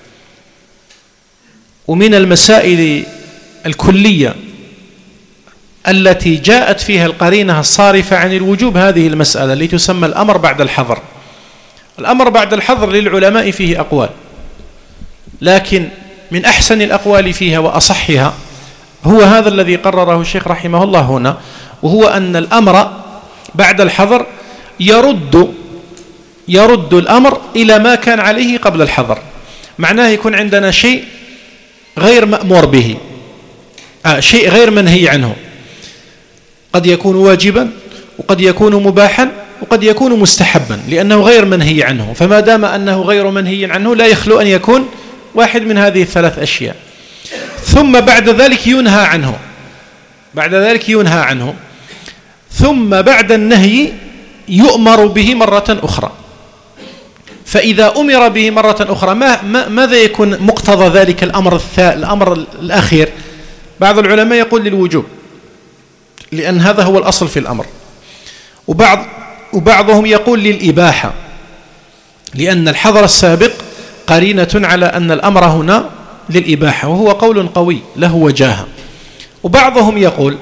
ومن المسائل الكلية التي جاءت فيها القرينة الصارفة عن الوجوب هذه المسألة التي تسمى الأمر بعد الحظر. الأمر بعد الحظر للعلماء فيه أقوال، لكن من أحسن الأقوال فيها وأصحها هو هذا الذي قرره الشيخ رحمه الله هنا، وهو أن الأمر بعد الحظر يرد يرد الأمر إلى ما كان عليه قبل الحظر. معناه يكون عندنا شيء غير مأمور به، آه شيء غير منهي عنه، قد يكون واجبا وقد يكون مباحا وقد يكون مستحبا لأنه غير منهي عنه. فما دام أنه غير منهي عنه لا يخلو أن يكون واحد من هذه الثلاث أشياء. ثم بعد ذلك ينهى عنه بعد ذلك ينهى عنه ثم بعد النهي يؤمر به مرة أخرى. فإذا أمر به مرة أخرى ما ماذا يكون مقتضى ذلك الأمر الأمر الأخير؟ بعض العلماء يقول للوجوب، لأن هذا هو الأصل في الأمر. وبعض وبعضهم يقول للإباحة، لأن الحظر السابق قرينة على أن الأمر هنا للإباحة، وهو قول قوي له وجاهة. وبعضهم يقول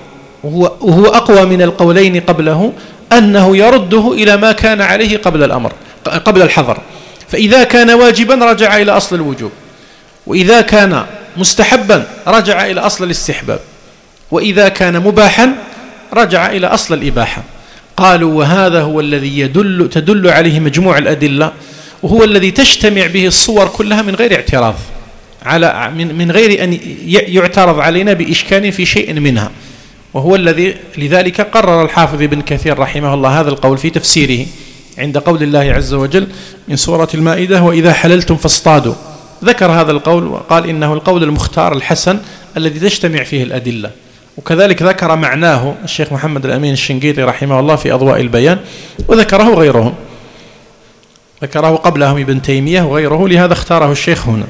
وهو, وهو أقوى من القولين قبله، أنه يرده إلى ما كان عليه قبل الأمر قبل الحظر. فإذا كان واجبا رجع إلى أصل الوجوب، وإذا كان مستحبا رجع إلى أصل الاستحباب، وإذا كان مباحا رجع إلى أصل الإباحة. قالوا وهذا هو الذي يدل تدل عليه مجموع الأدلة، وهو الذي تجتمع به الصور كلها من غير اعتراض على من, من غير أن يعترض علينا بإشكال في شيء منها، وهو الذي لذلك قرر الحافظ ابن كثير رحمه الله هذا القول في تفسيره عند قول الله عز وجل من سورة المائدة: وإذا حللتم فاصطادوا. ذكر هذا القول وقال إنه القول المختار الحسن الذي تجتمع فيه الأدلة. وكذلك ذكر معناه الشيخ محمد الأمين الشنقيطي رحمه الله في أضواء البيان، وذكره غيرهم، ذكره قبلهم ابن تيمية وغيره، لهذا اختاره الشيخ هنا.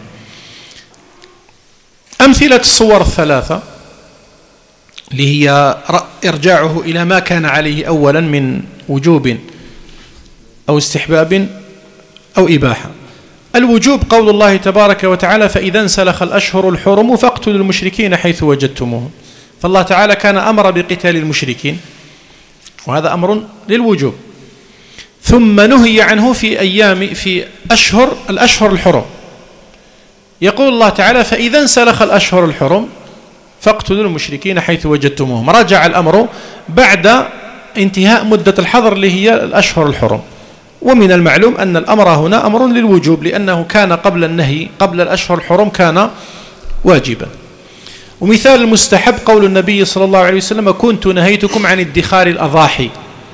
أمثلة الصور الثلاثة اللي هي إرجاعه إلى ما كان عليه أولا من وجوب أو استحباب أو إباحة. الوجوب قول الله تبارك وتعالى: فإذا انسلخ الأشهر الحرم فاقتلوا المشركين حيث وجدتموهم. فالله تعالى كان أمر بقتال المشركين، وهذا أمر للوجوب، ثم نهي عنه في أيام في أشهر الأشهر الحرم. يقول الله تعالى: فإذا انسلخ الأشهر الحرم فاقتلوا المشركين حيث وجدتموهم. رجع الأمر بعد انتهاء مدة الحظر اللي هي الأشهر الحرم. ومن المعلوم أن الأمر هنا أمر للوجوب، لأنه كان قبل النهي قبل الأشهر الحرم كان واجبا. ومثال المستحب قول النبي صلى الله عليه وسلم: كنت نهيتكم عن ادخار الأضاحي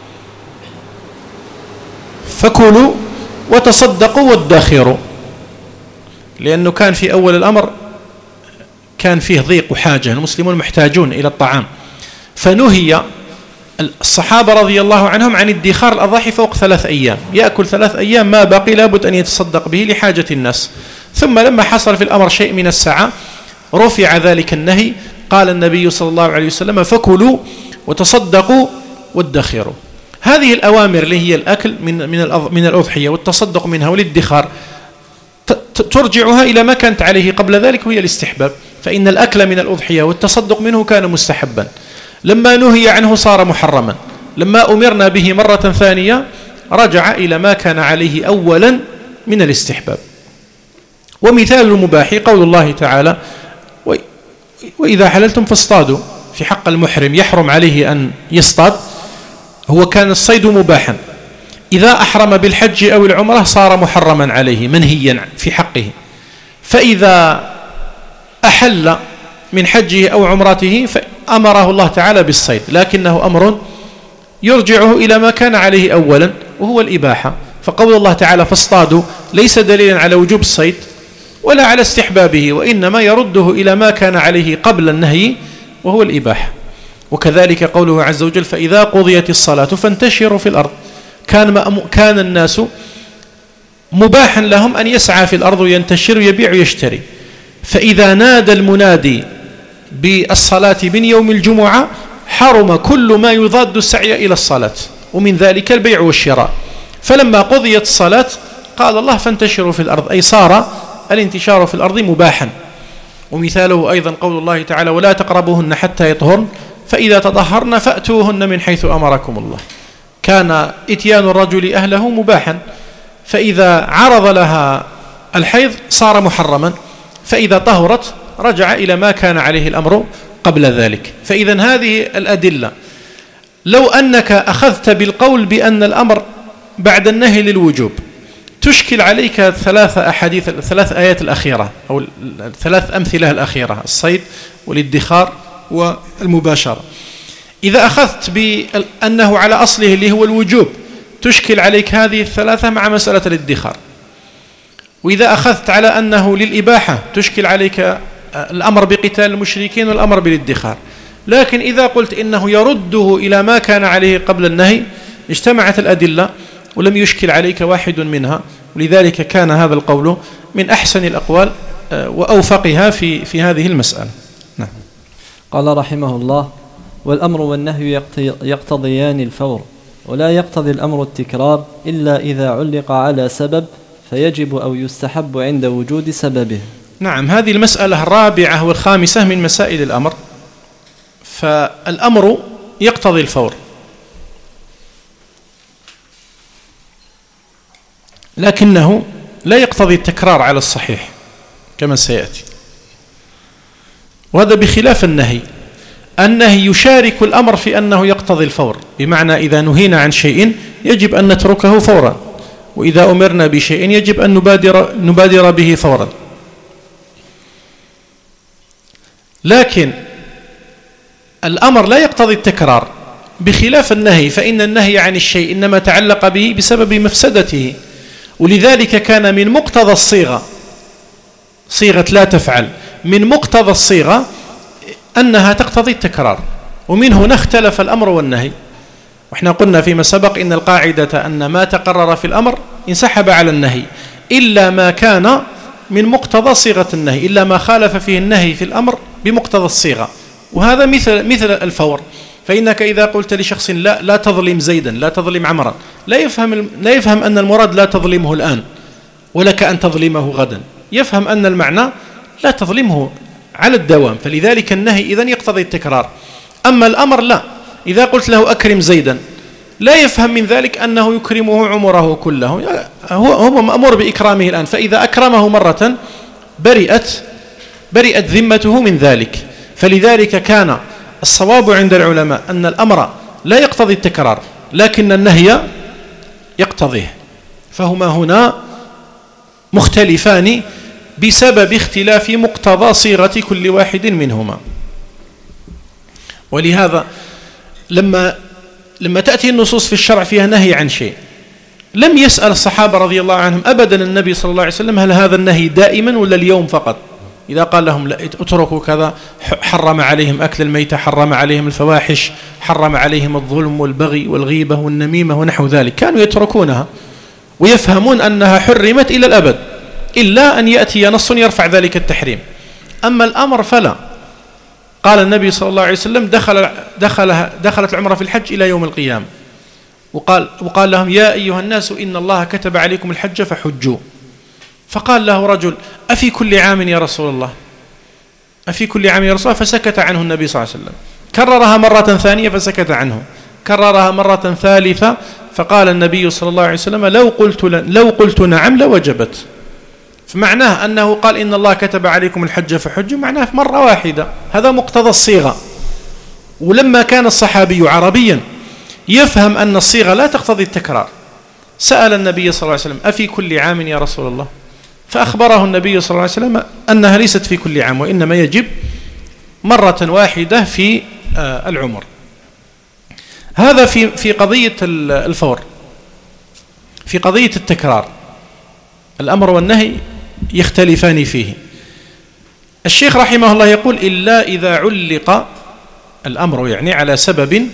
فكلوا وتصدقوا وادخروا، لأنه كان في أول الأمر كان فيه ضيق وحاجة، المسلمون محتاجون إلى الطعام، فنهي الصحابة رضي الله عنهم عن ادخار الأضاحي فوق ثلاث أيام، يأكل ثلاث أيام، ما باقي لابد أن يتصدق به لحاجة الناس. ثم لما حصل في الأمر شيء من السعة رفع ذلك النهي، قال النبي صلى الله عليه وسلم: فكلوا وتصدقوا وادخروا. هذه الأوامر اللي هي الأكل من من من الأضحية والتصدق منها والادخار ترجعها إلى ما كانت عليه قبل ذلك، وهي الاستحباب. فإن الأكل من الأضحية والتصدق منه كان مستحبا، لما نهي عنه صار محرما، لما أمرنا به مرة ثانية رجع إلى ما كان عليه أولا من الاستحباب. ومثال المباح قول الله تعالى: وإذا حللتم فاصطادوا. في حق المحرم يحرم عليه أن يصطاد، هو كان الصيد مباحا، إذا أحرم بالحج أو العمرة صار محرما عليه منهيا في حقه. فإذا أحل من حجه أو عمرته فأمره الله تعالى بالصيد، لكنه أمر يرجعه إلى ما كان عليه أولا وهو الإباحة. فقول الله تعالى فاصطادوا ليس دليلا على وجوب الصيد ولا على استحبابه، وإنما يرده إلى ما كان عليه قبل النهي وهو الإباحة. وكذلك قوله عز وجل: فإذا قضيت الصلاة فانتشروا في الأرض. كان كان الناس مباحا لهم أن يسعى في الأرض وينتشر ويبيع ويشتري، فإذا نادى المنادي بالصلاة من يوم الجمعة حرم كل ما يضاد السعي إلى الصلاة، ومن ذلك البيع والشراء. فلما قضيت الصلاة قال الله: فانتشروا في الأرض، أي صار الانتشار في الأرض مباحا. ومثاله أيضا قول الله تعالى: ولا تقربوهن حتى يطهرن فإذا تطهرن فأتوهن من حيث أمركم الله. كان إتيان الرجل أهله مباحا، فإذا عرض لها الحيض صار محرما، فإذا طهرت رجع إلى ما كان عليه الأمر قبل ذلك. فإذا هذه الأدلة لو أنك أخذت بالقول بأن الأمر بعد النهي للوجوب تشكل عليك ثلاث أحاديث الثلاث آيات الأخيرة أو الثلاث أمثلة الأخيرة: الصيد والادخار والمباشرة. إذا أخذت بأنه على أصله اللي هو الوجوب تشكل عليك هذه الثلاثة مع مسألة الادخار. وإذا أخذت على أنه للإباحة تشكل عليك الأمر بقتال المشركين والأمر بالادخار. لكن إذا قلت إنه يرده إلى ما كان عليه قبل النهي اجتمعت الأدلة ولم يشكل عليك واحد منها، ولذلك كان هذا القول من أحسن الأقوال وأوفقها في في هذه المسألة. نعم. قال رحمه الله: والأمر والنهي يقتضيان الفور، ولا يقتضي الأمر التكرار إلا إذا علق على سبب فيجب أو يستحب عند وجود سببه. نعم، هذه المسألة الرابعة والخامسة من مسائل الأمر. فالأمر يقتضي الفور، لكنه لا يقتضي التكرار على الصحيح كما سيأتي، وهذا بخلاف النهي. النهي يشارك الأمر في أنه يقتضي الفور، بمعنى إذا نهينا عن شيء يجب أن نتركه فورا، وإذا أمرنا بشيء يجب أن نبادر, نبادر به فورا. لكن الأمر لا يقتضي التكرار بخلاف النهي، فإن النهي عن الشيء إنما تعلق به بسبب مفسدته، ولذلك كان من مقتضى الصيغة، صيغة لا تفعل، من مقتضى الصيغة أنها تقتضي التكرار، ومن هنا اختلف الأمر والنهي. وإحنا قلنا فيما سبق إن القاعدة أن ما تقرر في الأمر انسحب على النهي، إلا ما كان من مقتضى صيغة النهي، إلا ما خالف فيه النهي في الأمر بمقتضى الصيغة، وهذا مثل مثل الفور. فإنك إذا قلت لشخص لا لا تظلم زيدا، لا تظلم عمرا، لا يفهم لا يفهم أن المراد لا تظلمه الآن ولك أن تظلمه غدا، يفهم أن المعنى لا تظلمه على الدوام، فلذلك النهي إذن يقتضي التكرار. أما الأمر لا، إذا قلت له أكرم زيدا لا يفهم من ذلك أنه يكرمه عمره كله، هو هو مأمور بإكرامه الآن، فإذا أكرمه مرة برئت برئت ذمته من ذلك. فلذلك كان الصواب عند العلماء أن الأمر لا يقتضي التكرار، لكن النهي يقتضيه، فهما هنا مختلفان بسبب اختلاف مقتضى صيغة كل واحد منهما. ولهذا لما لما تأتي النصوص في الشرع فيها نهي عن شيء، لم يسأل الصحابة رضي الله عنهم أبدا النبي صلى الله عليه وسلم هل هذا النهي دائما ولا اليوم فقط. إذا قال لهم لا اتركوا كذا، حرم عليهم أكل الميتة، حرم عليهم الفواحش، حرم عليهم الظلم والبغي والغيبة والنميمة ونحو ذلك، كانوا يتركونها ويفهمون أنها حرمت إلى الأبد، إلا أن يأتي نص يرفع ذلك التحريم. أما الأمر فلا. قال النبي صلى الله عليه وسلم دخل دخل دخلت العمرة في الحج إلى يوم القيامة، وقال وقال لهم يا أيها الناس إن الله كتب عليكم الحج فحجوا. فقال له رجل أفي كل عام يا رسول الله، أفي كل عام يا رسول الله، فسكت عنه النبي صلى الله عليه وسلم. كررها مرة ثانية فسكت عنه، كررها مرة ثالثة، فقال النبي صلى الله عليه وسلم لو قلت لو قلت نعم لوجبت. فمعناه أنه قال إن الله كتب عليكم الحج فحجوا، معناه مرة واحدة، هذا مقتضى الصيغة. ولما كان الصحابي عربيا يفهم أن الصيغة لا تقتضي التكرار، سأل النبي صلى الله عليه وسلم أفي كل عام يا رسول الله، فأخبره النبي صلى الله عليه وسلم أنها ليست في كل عام، وإنما يجب مرة واحدة في العمر. هذا في في قضية الفور. في قضية التكرار الأمر والنهي يختلفان فيه. الشيخ رحمه الله يقول إلا إذا علق الأمر يعني على سبب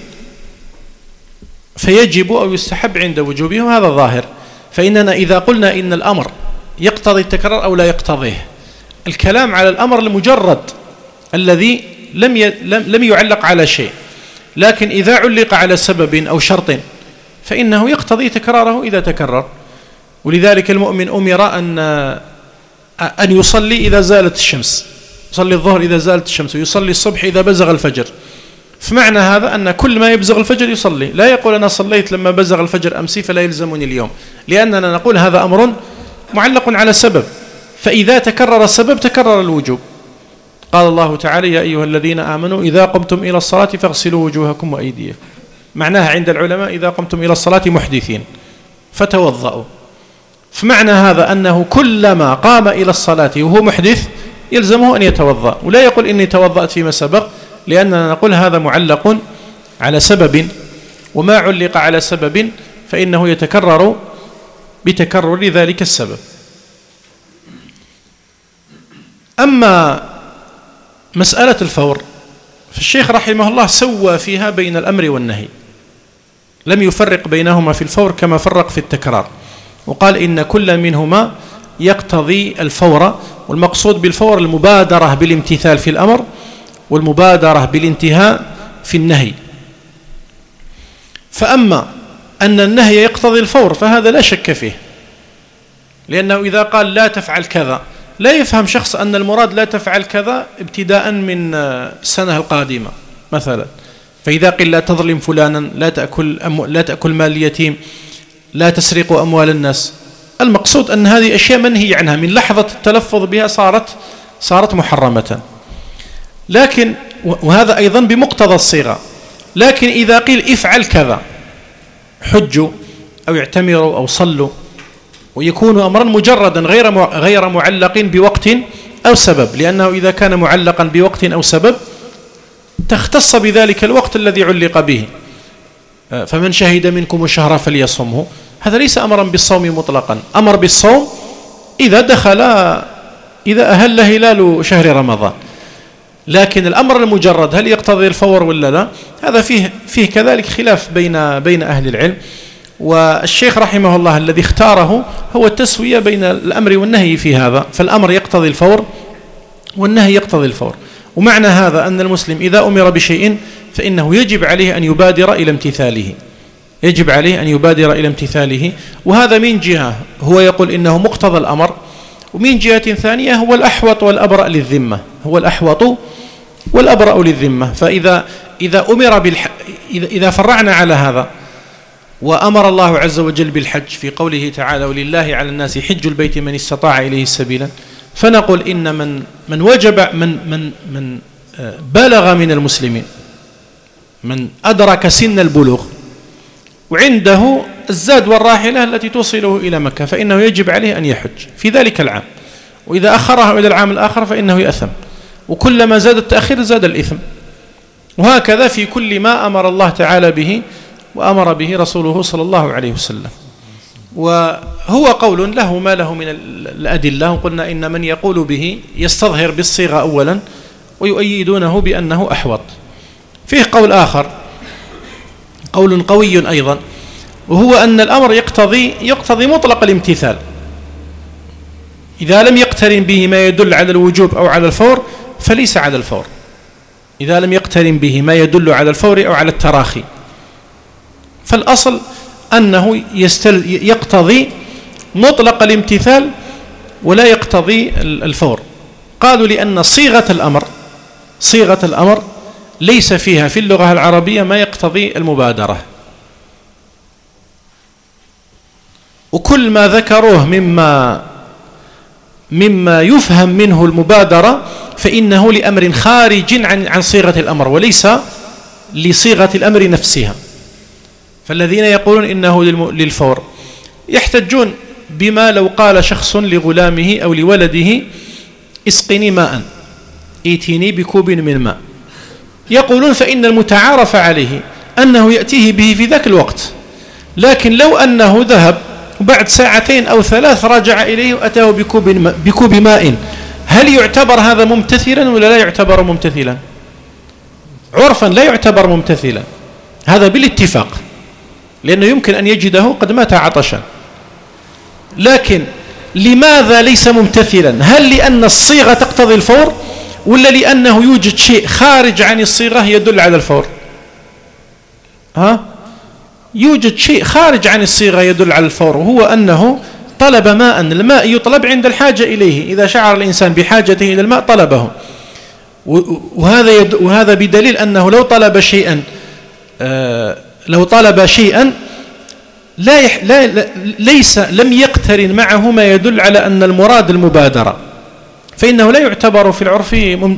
فيجب أو يستحب عند وجوبه، وهذا ظاهر. فإننا إذا قلنا إن الأمر يقتضي التكرار أو لا يقتضيه، الكلام على الأمر المجرد الذي لم لم يعلق على شيء، لكن إذا علق على سبب أو شرط فإنه يقتضي تكراره إذا تكرر. ولذلك المؤمن أمر أن أن يصلي إذا زالت الشمس، يصلي الظهر إذا زالت الشمس، ويصلي الصبح إذا بزغ الفجر. فمعنى هذا أن كل ما يبزغ الفجر يصلي، لا يقول أنا صليت لما بزغ الفجر أمسي فلا يلزمني اليوم، لأننا نقول هذا أمر معلق على سبب، فإذا تكرر السبب تكرر الوجوب. قال الله تعالى يا أيها الذين آمنوا إذا قمتم إلى الصلاة فاغسلوا وجوهكم وأيديكم. معناها عند العلماء إذا قمتم إلى الصلاة محدثين فتوضأوا. فمعنى هذا أنه كلما قام إلى الصلاة وهو محدث يلزمه أن يتوضأ، ولا يقول إني توضأت فيما سبق، لأننا نقول هذا معلق على سبب، وما علق على سبب فإنه يتكرر بتكرر ذلك السبب. أما مسألة الفور فالشيخ رحمه الله سوى فيها بين الأمر والنهي، لم يفرق بينهما في الفور كما فرق في التكرار، وقال إن كل منهما يقتضي الفور، والمقصود بالفور المبادرة بالامتثال في الأمر والمبادرة بالانتهاء في النهي. فأما أن النهي يقتضي الفور فهذا لا شك فيه، لأنه إذا قال لا تفعل كذا لا يفهم شخص أن المراد لا تفعل كذا ابتداء من السنة القادمة مثلا، فإذا قيل لا تظلم فلانا، لا تأكل, أم... لا تأكل مال اليتيم، لا تسرق أموال الناس، المقصود أن هذه أشياء منهي عنها من لحظة التلفظ بها صارت صارت محرمة. لكن وهذا أيضا بمقتضى الصيغة. لكن إذا قيل افعل كذا، حجوا أو اعتمروا أو صلوا، ويكون أمرا مجردا غير غير معلق بوقت أو سبب، لأنه إذا كان معلقا بوقت أو سبب تختص بذلك الوقت الذي علق به. فمن شهد منكم الشهر فليصمه، هذا ليس أمرا بالصوم مطلقا، أمر بالصوم إذا دخل إذا أهل هلال شهر رمضان. لكن الأمر المجرد هل يقتضي الفور ولا لا، هذا فيه فيه كذلك خلاف بين بين أهل العلم. والشيخ رحمه الله الذي اختاره هو التسوية بين الأمر والنهي في هذا، فالأمر يقتضي الفور والنهي يقتضي الفور. ومعنى هذا أن المسلم إذا أمر بشيء فإنه يجب عليه أن يبادر إلى امتثاله، يجب عليه أن يبادر إلى امتثاله. وهذا من جهة هو يقول إنه مقتضى الأمر، ومن جهة ثانية هو الأحوط والأبرأ للذمة، هو الأحوط والأبرأ للذمة. فإذا إذا أمر بالح... إذا إذا فرعنا على هذا وأمر الله عز وجل بالحج في قوله تعالى ولله على الناس حج البيت من استطاع إليه سبيلا، فنقول إن من من وجب من من من بلغ من المسلمين، من أدرك سن البلوغ وعنده الزاد والراحلة التي توصله إلى مكة، فإنه يجب عليه أن يحج في ذلك العام، وإذا أخرها إلى العام الآخر فإنه يأثم، وكلما زاد التأخير زاد الإثم. وهكذا في كل ما أمر الله تعالى به وأمر به رسوله صلى الله عليه وسلم. وهو قول له ما له من الأدلة، وقلنا إن من يقول به يستظهر بالصيغة أولا ويؤيدونه بأنه أحوط. فيه قول آخر، قول قوي أيضا، وهو أن الأمر يقتضي يقتضي مطلق الامتثال، إذا لم يقترن به ما يدل على الوجوب أو على الفور فليس على الفور، إذا لم يقترن به ما يدل على الفور أو على التراخي، فالأصل أنه يستل يقتضي مطلق الامتثال ولا يقتضي الفور. قالوا لأن صيغة الأمر صيغة الأمر ليس فيها في اللغة العربية ما يقتضي المبادرة، وكل ما ذكروه مما مما يفهم منه المبادرة فإنه لأمر خارج عن عن صيغة الأمر وليس لصيغة الأمر نفسها. فالذين يقولون إنه للفور يحتجون بما لو قال شخص لغلامه أو لولده اسقني ماء، ائتني بكوب من ماء، يقولون فإن المتعارف عليه أنه يأتيه به في ذاك الوقت، لكن لو أنه ذهب وبعد ساعتين أو ثلاث رجع إليه وأتاه بكوب بكوب ماء، هل يعتبر هذا ممتثلا ولا لا يعتبر ممتثلا؟ عرفا لا يعتبر ممتثلا، هذا بالاتفاق، لأنه يمكن أن يجده قد مات عطشا. لكن لماذا ليس ممتثلا؟ هل لأن الصيغة تقتضي الفور ولا لأنه يوجد شيء خارج عن الصيغة يدل على الفور؟ ها؟ يوجد شيء خارج عن الصيغة يدل على الفور، وهو أنه طلب ماء، الماء يطلب عند الحاجة إليه، إذا شعر الإنسان بحاجته إلى الماء طلبه، وهذا يد وهذا بدليل أنه لو طلب شيئا آه لو طلب شيئا لا, يح لا ليس لم يقترن معه ما يدل على أن المراد المبادرة، فإنه لا يعتبر في العرف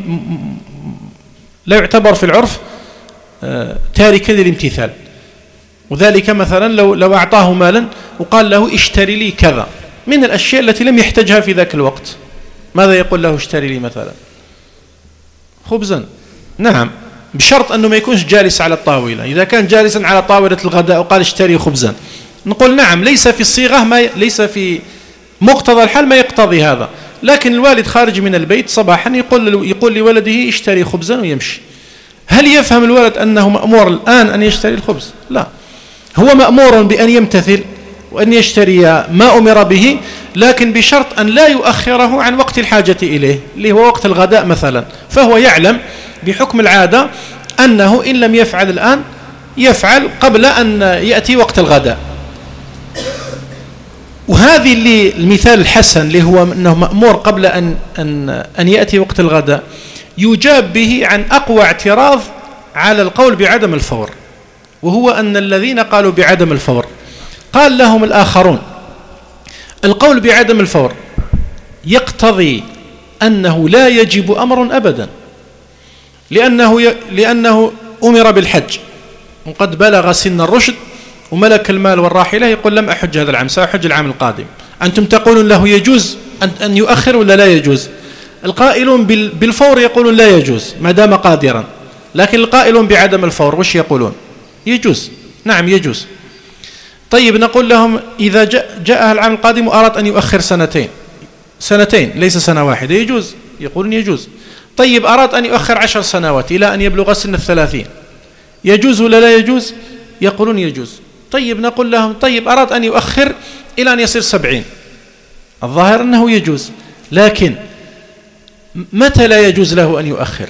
لا يعتبر في العرف آه تاركا للامتثال. وذلك مثلا لو لو أعطاه مالا وقال له اشتري لي كذا من الأشياء التي لم يحتاجها في ذاك الوقت، ماذا يقول له؟ اشتري لي مثلا خبزا، نعم، بشرط أنه ما يكونش جالس على الطاولة. إذا كان جالسا على طاولة الغداء وقال اشتري خبزا نقول نعم، ليس في الصيغة ما ي... ليس في مقتضى الحال ما يقتضي هذا، لكن الوالد خارج من البيت صباحا يقول يقول لولده اشتري خبزا ويمشي، هل يفهم الولد أنه مأمور الآن أن يشتري الخبز؟ لا، هو مأمور بأن يمتثل وأن يشتري ما أمر به، لكن بشرط أن لا يؤخره عن وقت الحاجة إليه اللي هو وقت الغداء مثلا، فهو يعلم بحكم العادة أنه إن لم يفعل الآن يفعل قبل أن يأتي وقت الغداء. وهذه اللي المثال الحسن اللي هو أنه مأمور قبل أن, أن, أن يأتي وقت الغداء يجاب به عن أقوى اعتراض على القول بعدم الفور، وهو أن الذين قالوا بعدم الفور قال لهم الآخرون القول بعدم الفور يقتضي أنه لا يجب أمر أبدا، لأنه, ي... لأنه أمر بالحج وقد بلغ سن الرشد وملك المال والراحلة، يقول لم أحج هذا العام سأحج العام القادم. أنتم تقولون له يجوز أن يؤخر ولا لا يجوز؟ القائلون بالفور يقولون لا يجوز ما دام قادرا، لكن القائلون بعدم الفور وش يقولون؟ يجوز. نعم يجوز. طيب نقول لهم إذا جاء, جاء العام القادم وأراد أن يؤخر سنتين سنتين ليس سنة واحدة، يجوز؟ يقولون يجوز. طيب أراد أن يؤخر عشر سنوات إلى أن يبلغ سن الثلاثين، يجوز ولا لا يجوز؟ يقولون يجوز. طيب نقول لهم طيب أراد أن يؤخر إلى أن يصير سبعين، الظاهر أنه يجوز، لكن متى لا يجوز له أن يؤخر؟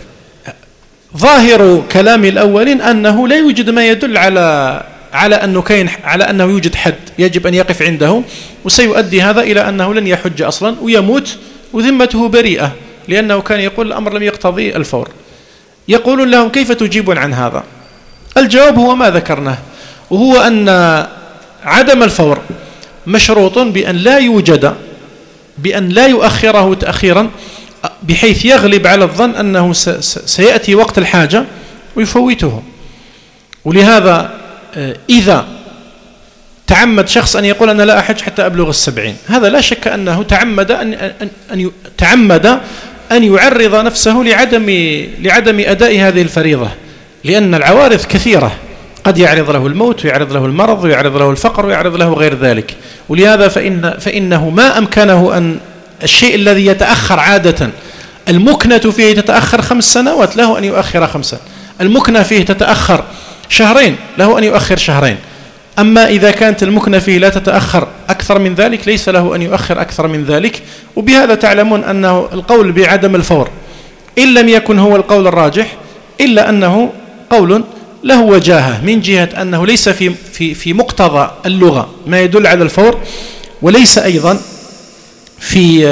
ظاهر كلام الأولين أنه لا يوجد ما يدل على على أنه كاين على أنه يوجد حد يجب أن يقف عنده، وسيؤدي هذا إلى أنه لن يحج أصلا ويموت وذمته بريئة، لأنه كان يقول الأمر لم يقتضي الفور. يقولون لهم كيف تجيبون عن هذا؟ الجواب هو ما ذكرناه، وهو أن عدم الفور مشروط بأن لا يوجد بأن لا يؤخره تأخيرا بحيث يغلب على الظن أنه سيأتي وقت الحاجة ويفوته. ولهذا إذا تعمد شخص أن يقول أنا لا أحج حتى أبلغ السبعين، هذا لا شك أنه تعمد أن, أن, أن تعمد أن يعرض نفسه لعدم, لعدم أداء هذه الفريضة، لأن العوارض كثيرة، قد يعرض له الموت ويعرض له المرض ويعرض له الفقر ويعرض له غير ذلك. ولهذا فإن فإنه ما أمكنه أن الشيء الذي يتأخر عادة المكنة فيه تتأخر خمس سنوات له أن يؤخر خمسة، المكنة فيه تتأخر شهرين له أن يؤخر شهرين. أما إذا كانت المكنة فيه لا تتأخر أكثر من ذلك ليس له أن يؤخر أكثر من ذلك. وبهذا تعلمون أنه القول بعدم الفور إن لم يكن هو القول الراجح إلا أنه قول له وجاهة من جهة أنه ليس في, في, في مقتضى اللغة ما يدل على الفور، وليس أيضا في,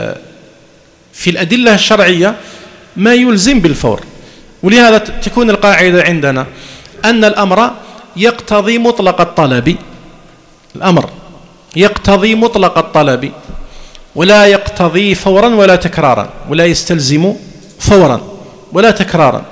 في الأدلة الشرعية ما يلزم بالفور. ولهذا تكون القاعدة عندنا أن الأمر يقتضي مطلق الطلب، الأمر يقتضي مطلق الطلب ولا يقتضي فورا ولا تكرارا، ولا يستلزم فورا ولا تكرارا.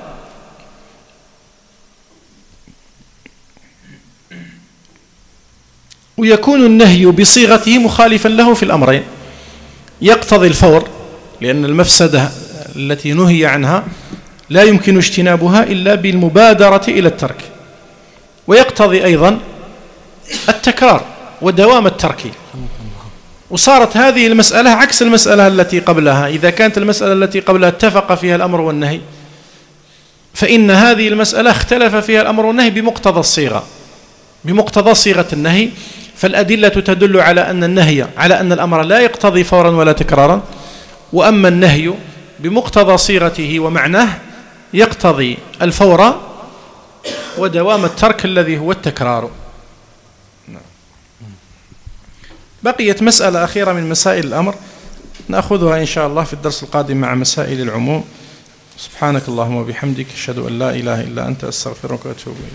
ويكون النهي بصيغته مخالفا له في الأمرين، يقتضي الفور لأن المفسدة التي نهي عنها لا يمكن اجتنابها إلا بالمبادرة إلى الترك، ويقتضي أيضا التكرار ودوام الترك. وصارت هذه المسألة عكس المسألة التي قبلها. إذا كانت المسألة التي قبلها اتفق فيها الأمر والنهي، فإن هذه المسألة اختلف فيها الأمر والنهي بمقتضى الصيغة، بمقتضى صيغة النهي. فالأدلة تدل على أن النهي على أن الأمر لا يقتضي فورا ولا تكرارا، وأما النهي بمقتضى صيغته ومعناه يقتضي الفور ودوام الترك الذي هو التكرار. بقيت مسألة أخيرة من مسائل الأمر نأخذها إن شاء الله في الدرس القادم مع مسائل العموم. سبحانك اللهم وبحمدك أشهد أن لا إله إلا أنت أستغفرك وأتوب إليك.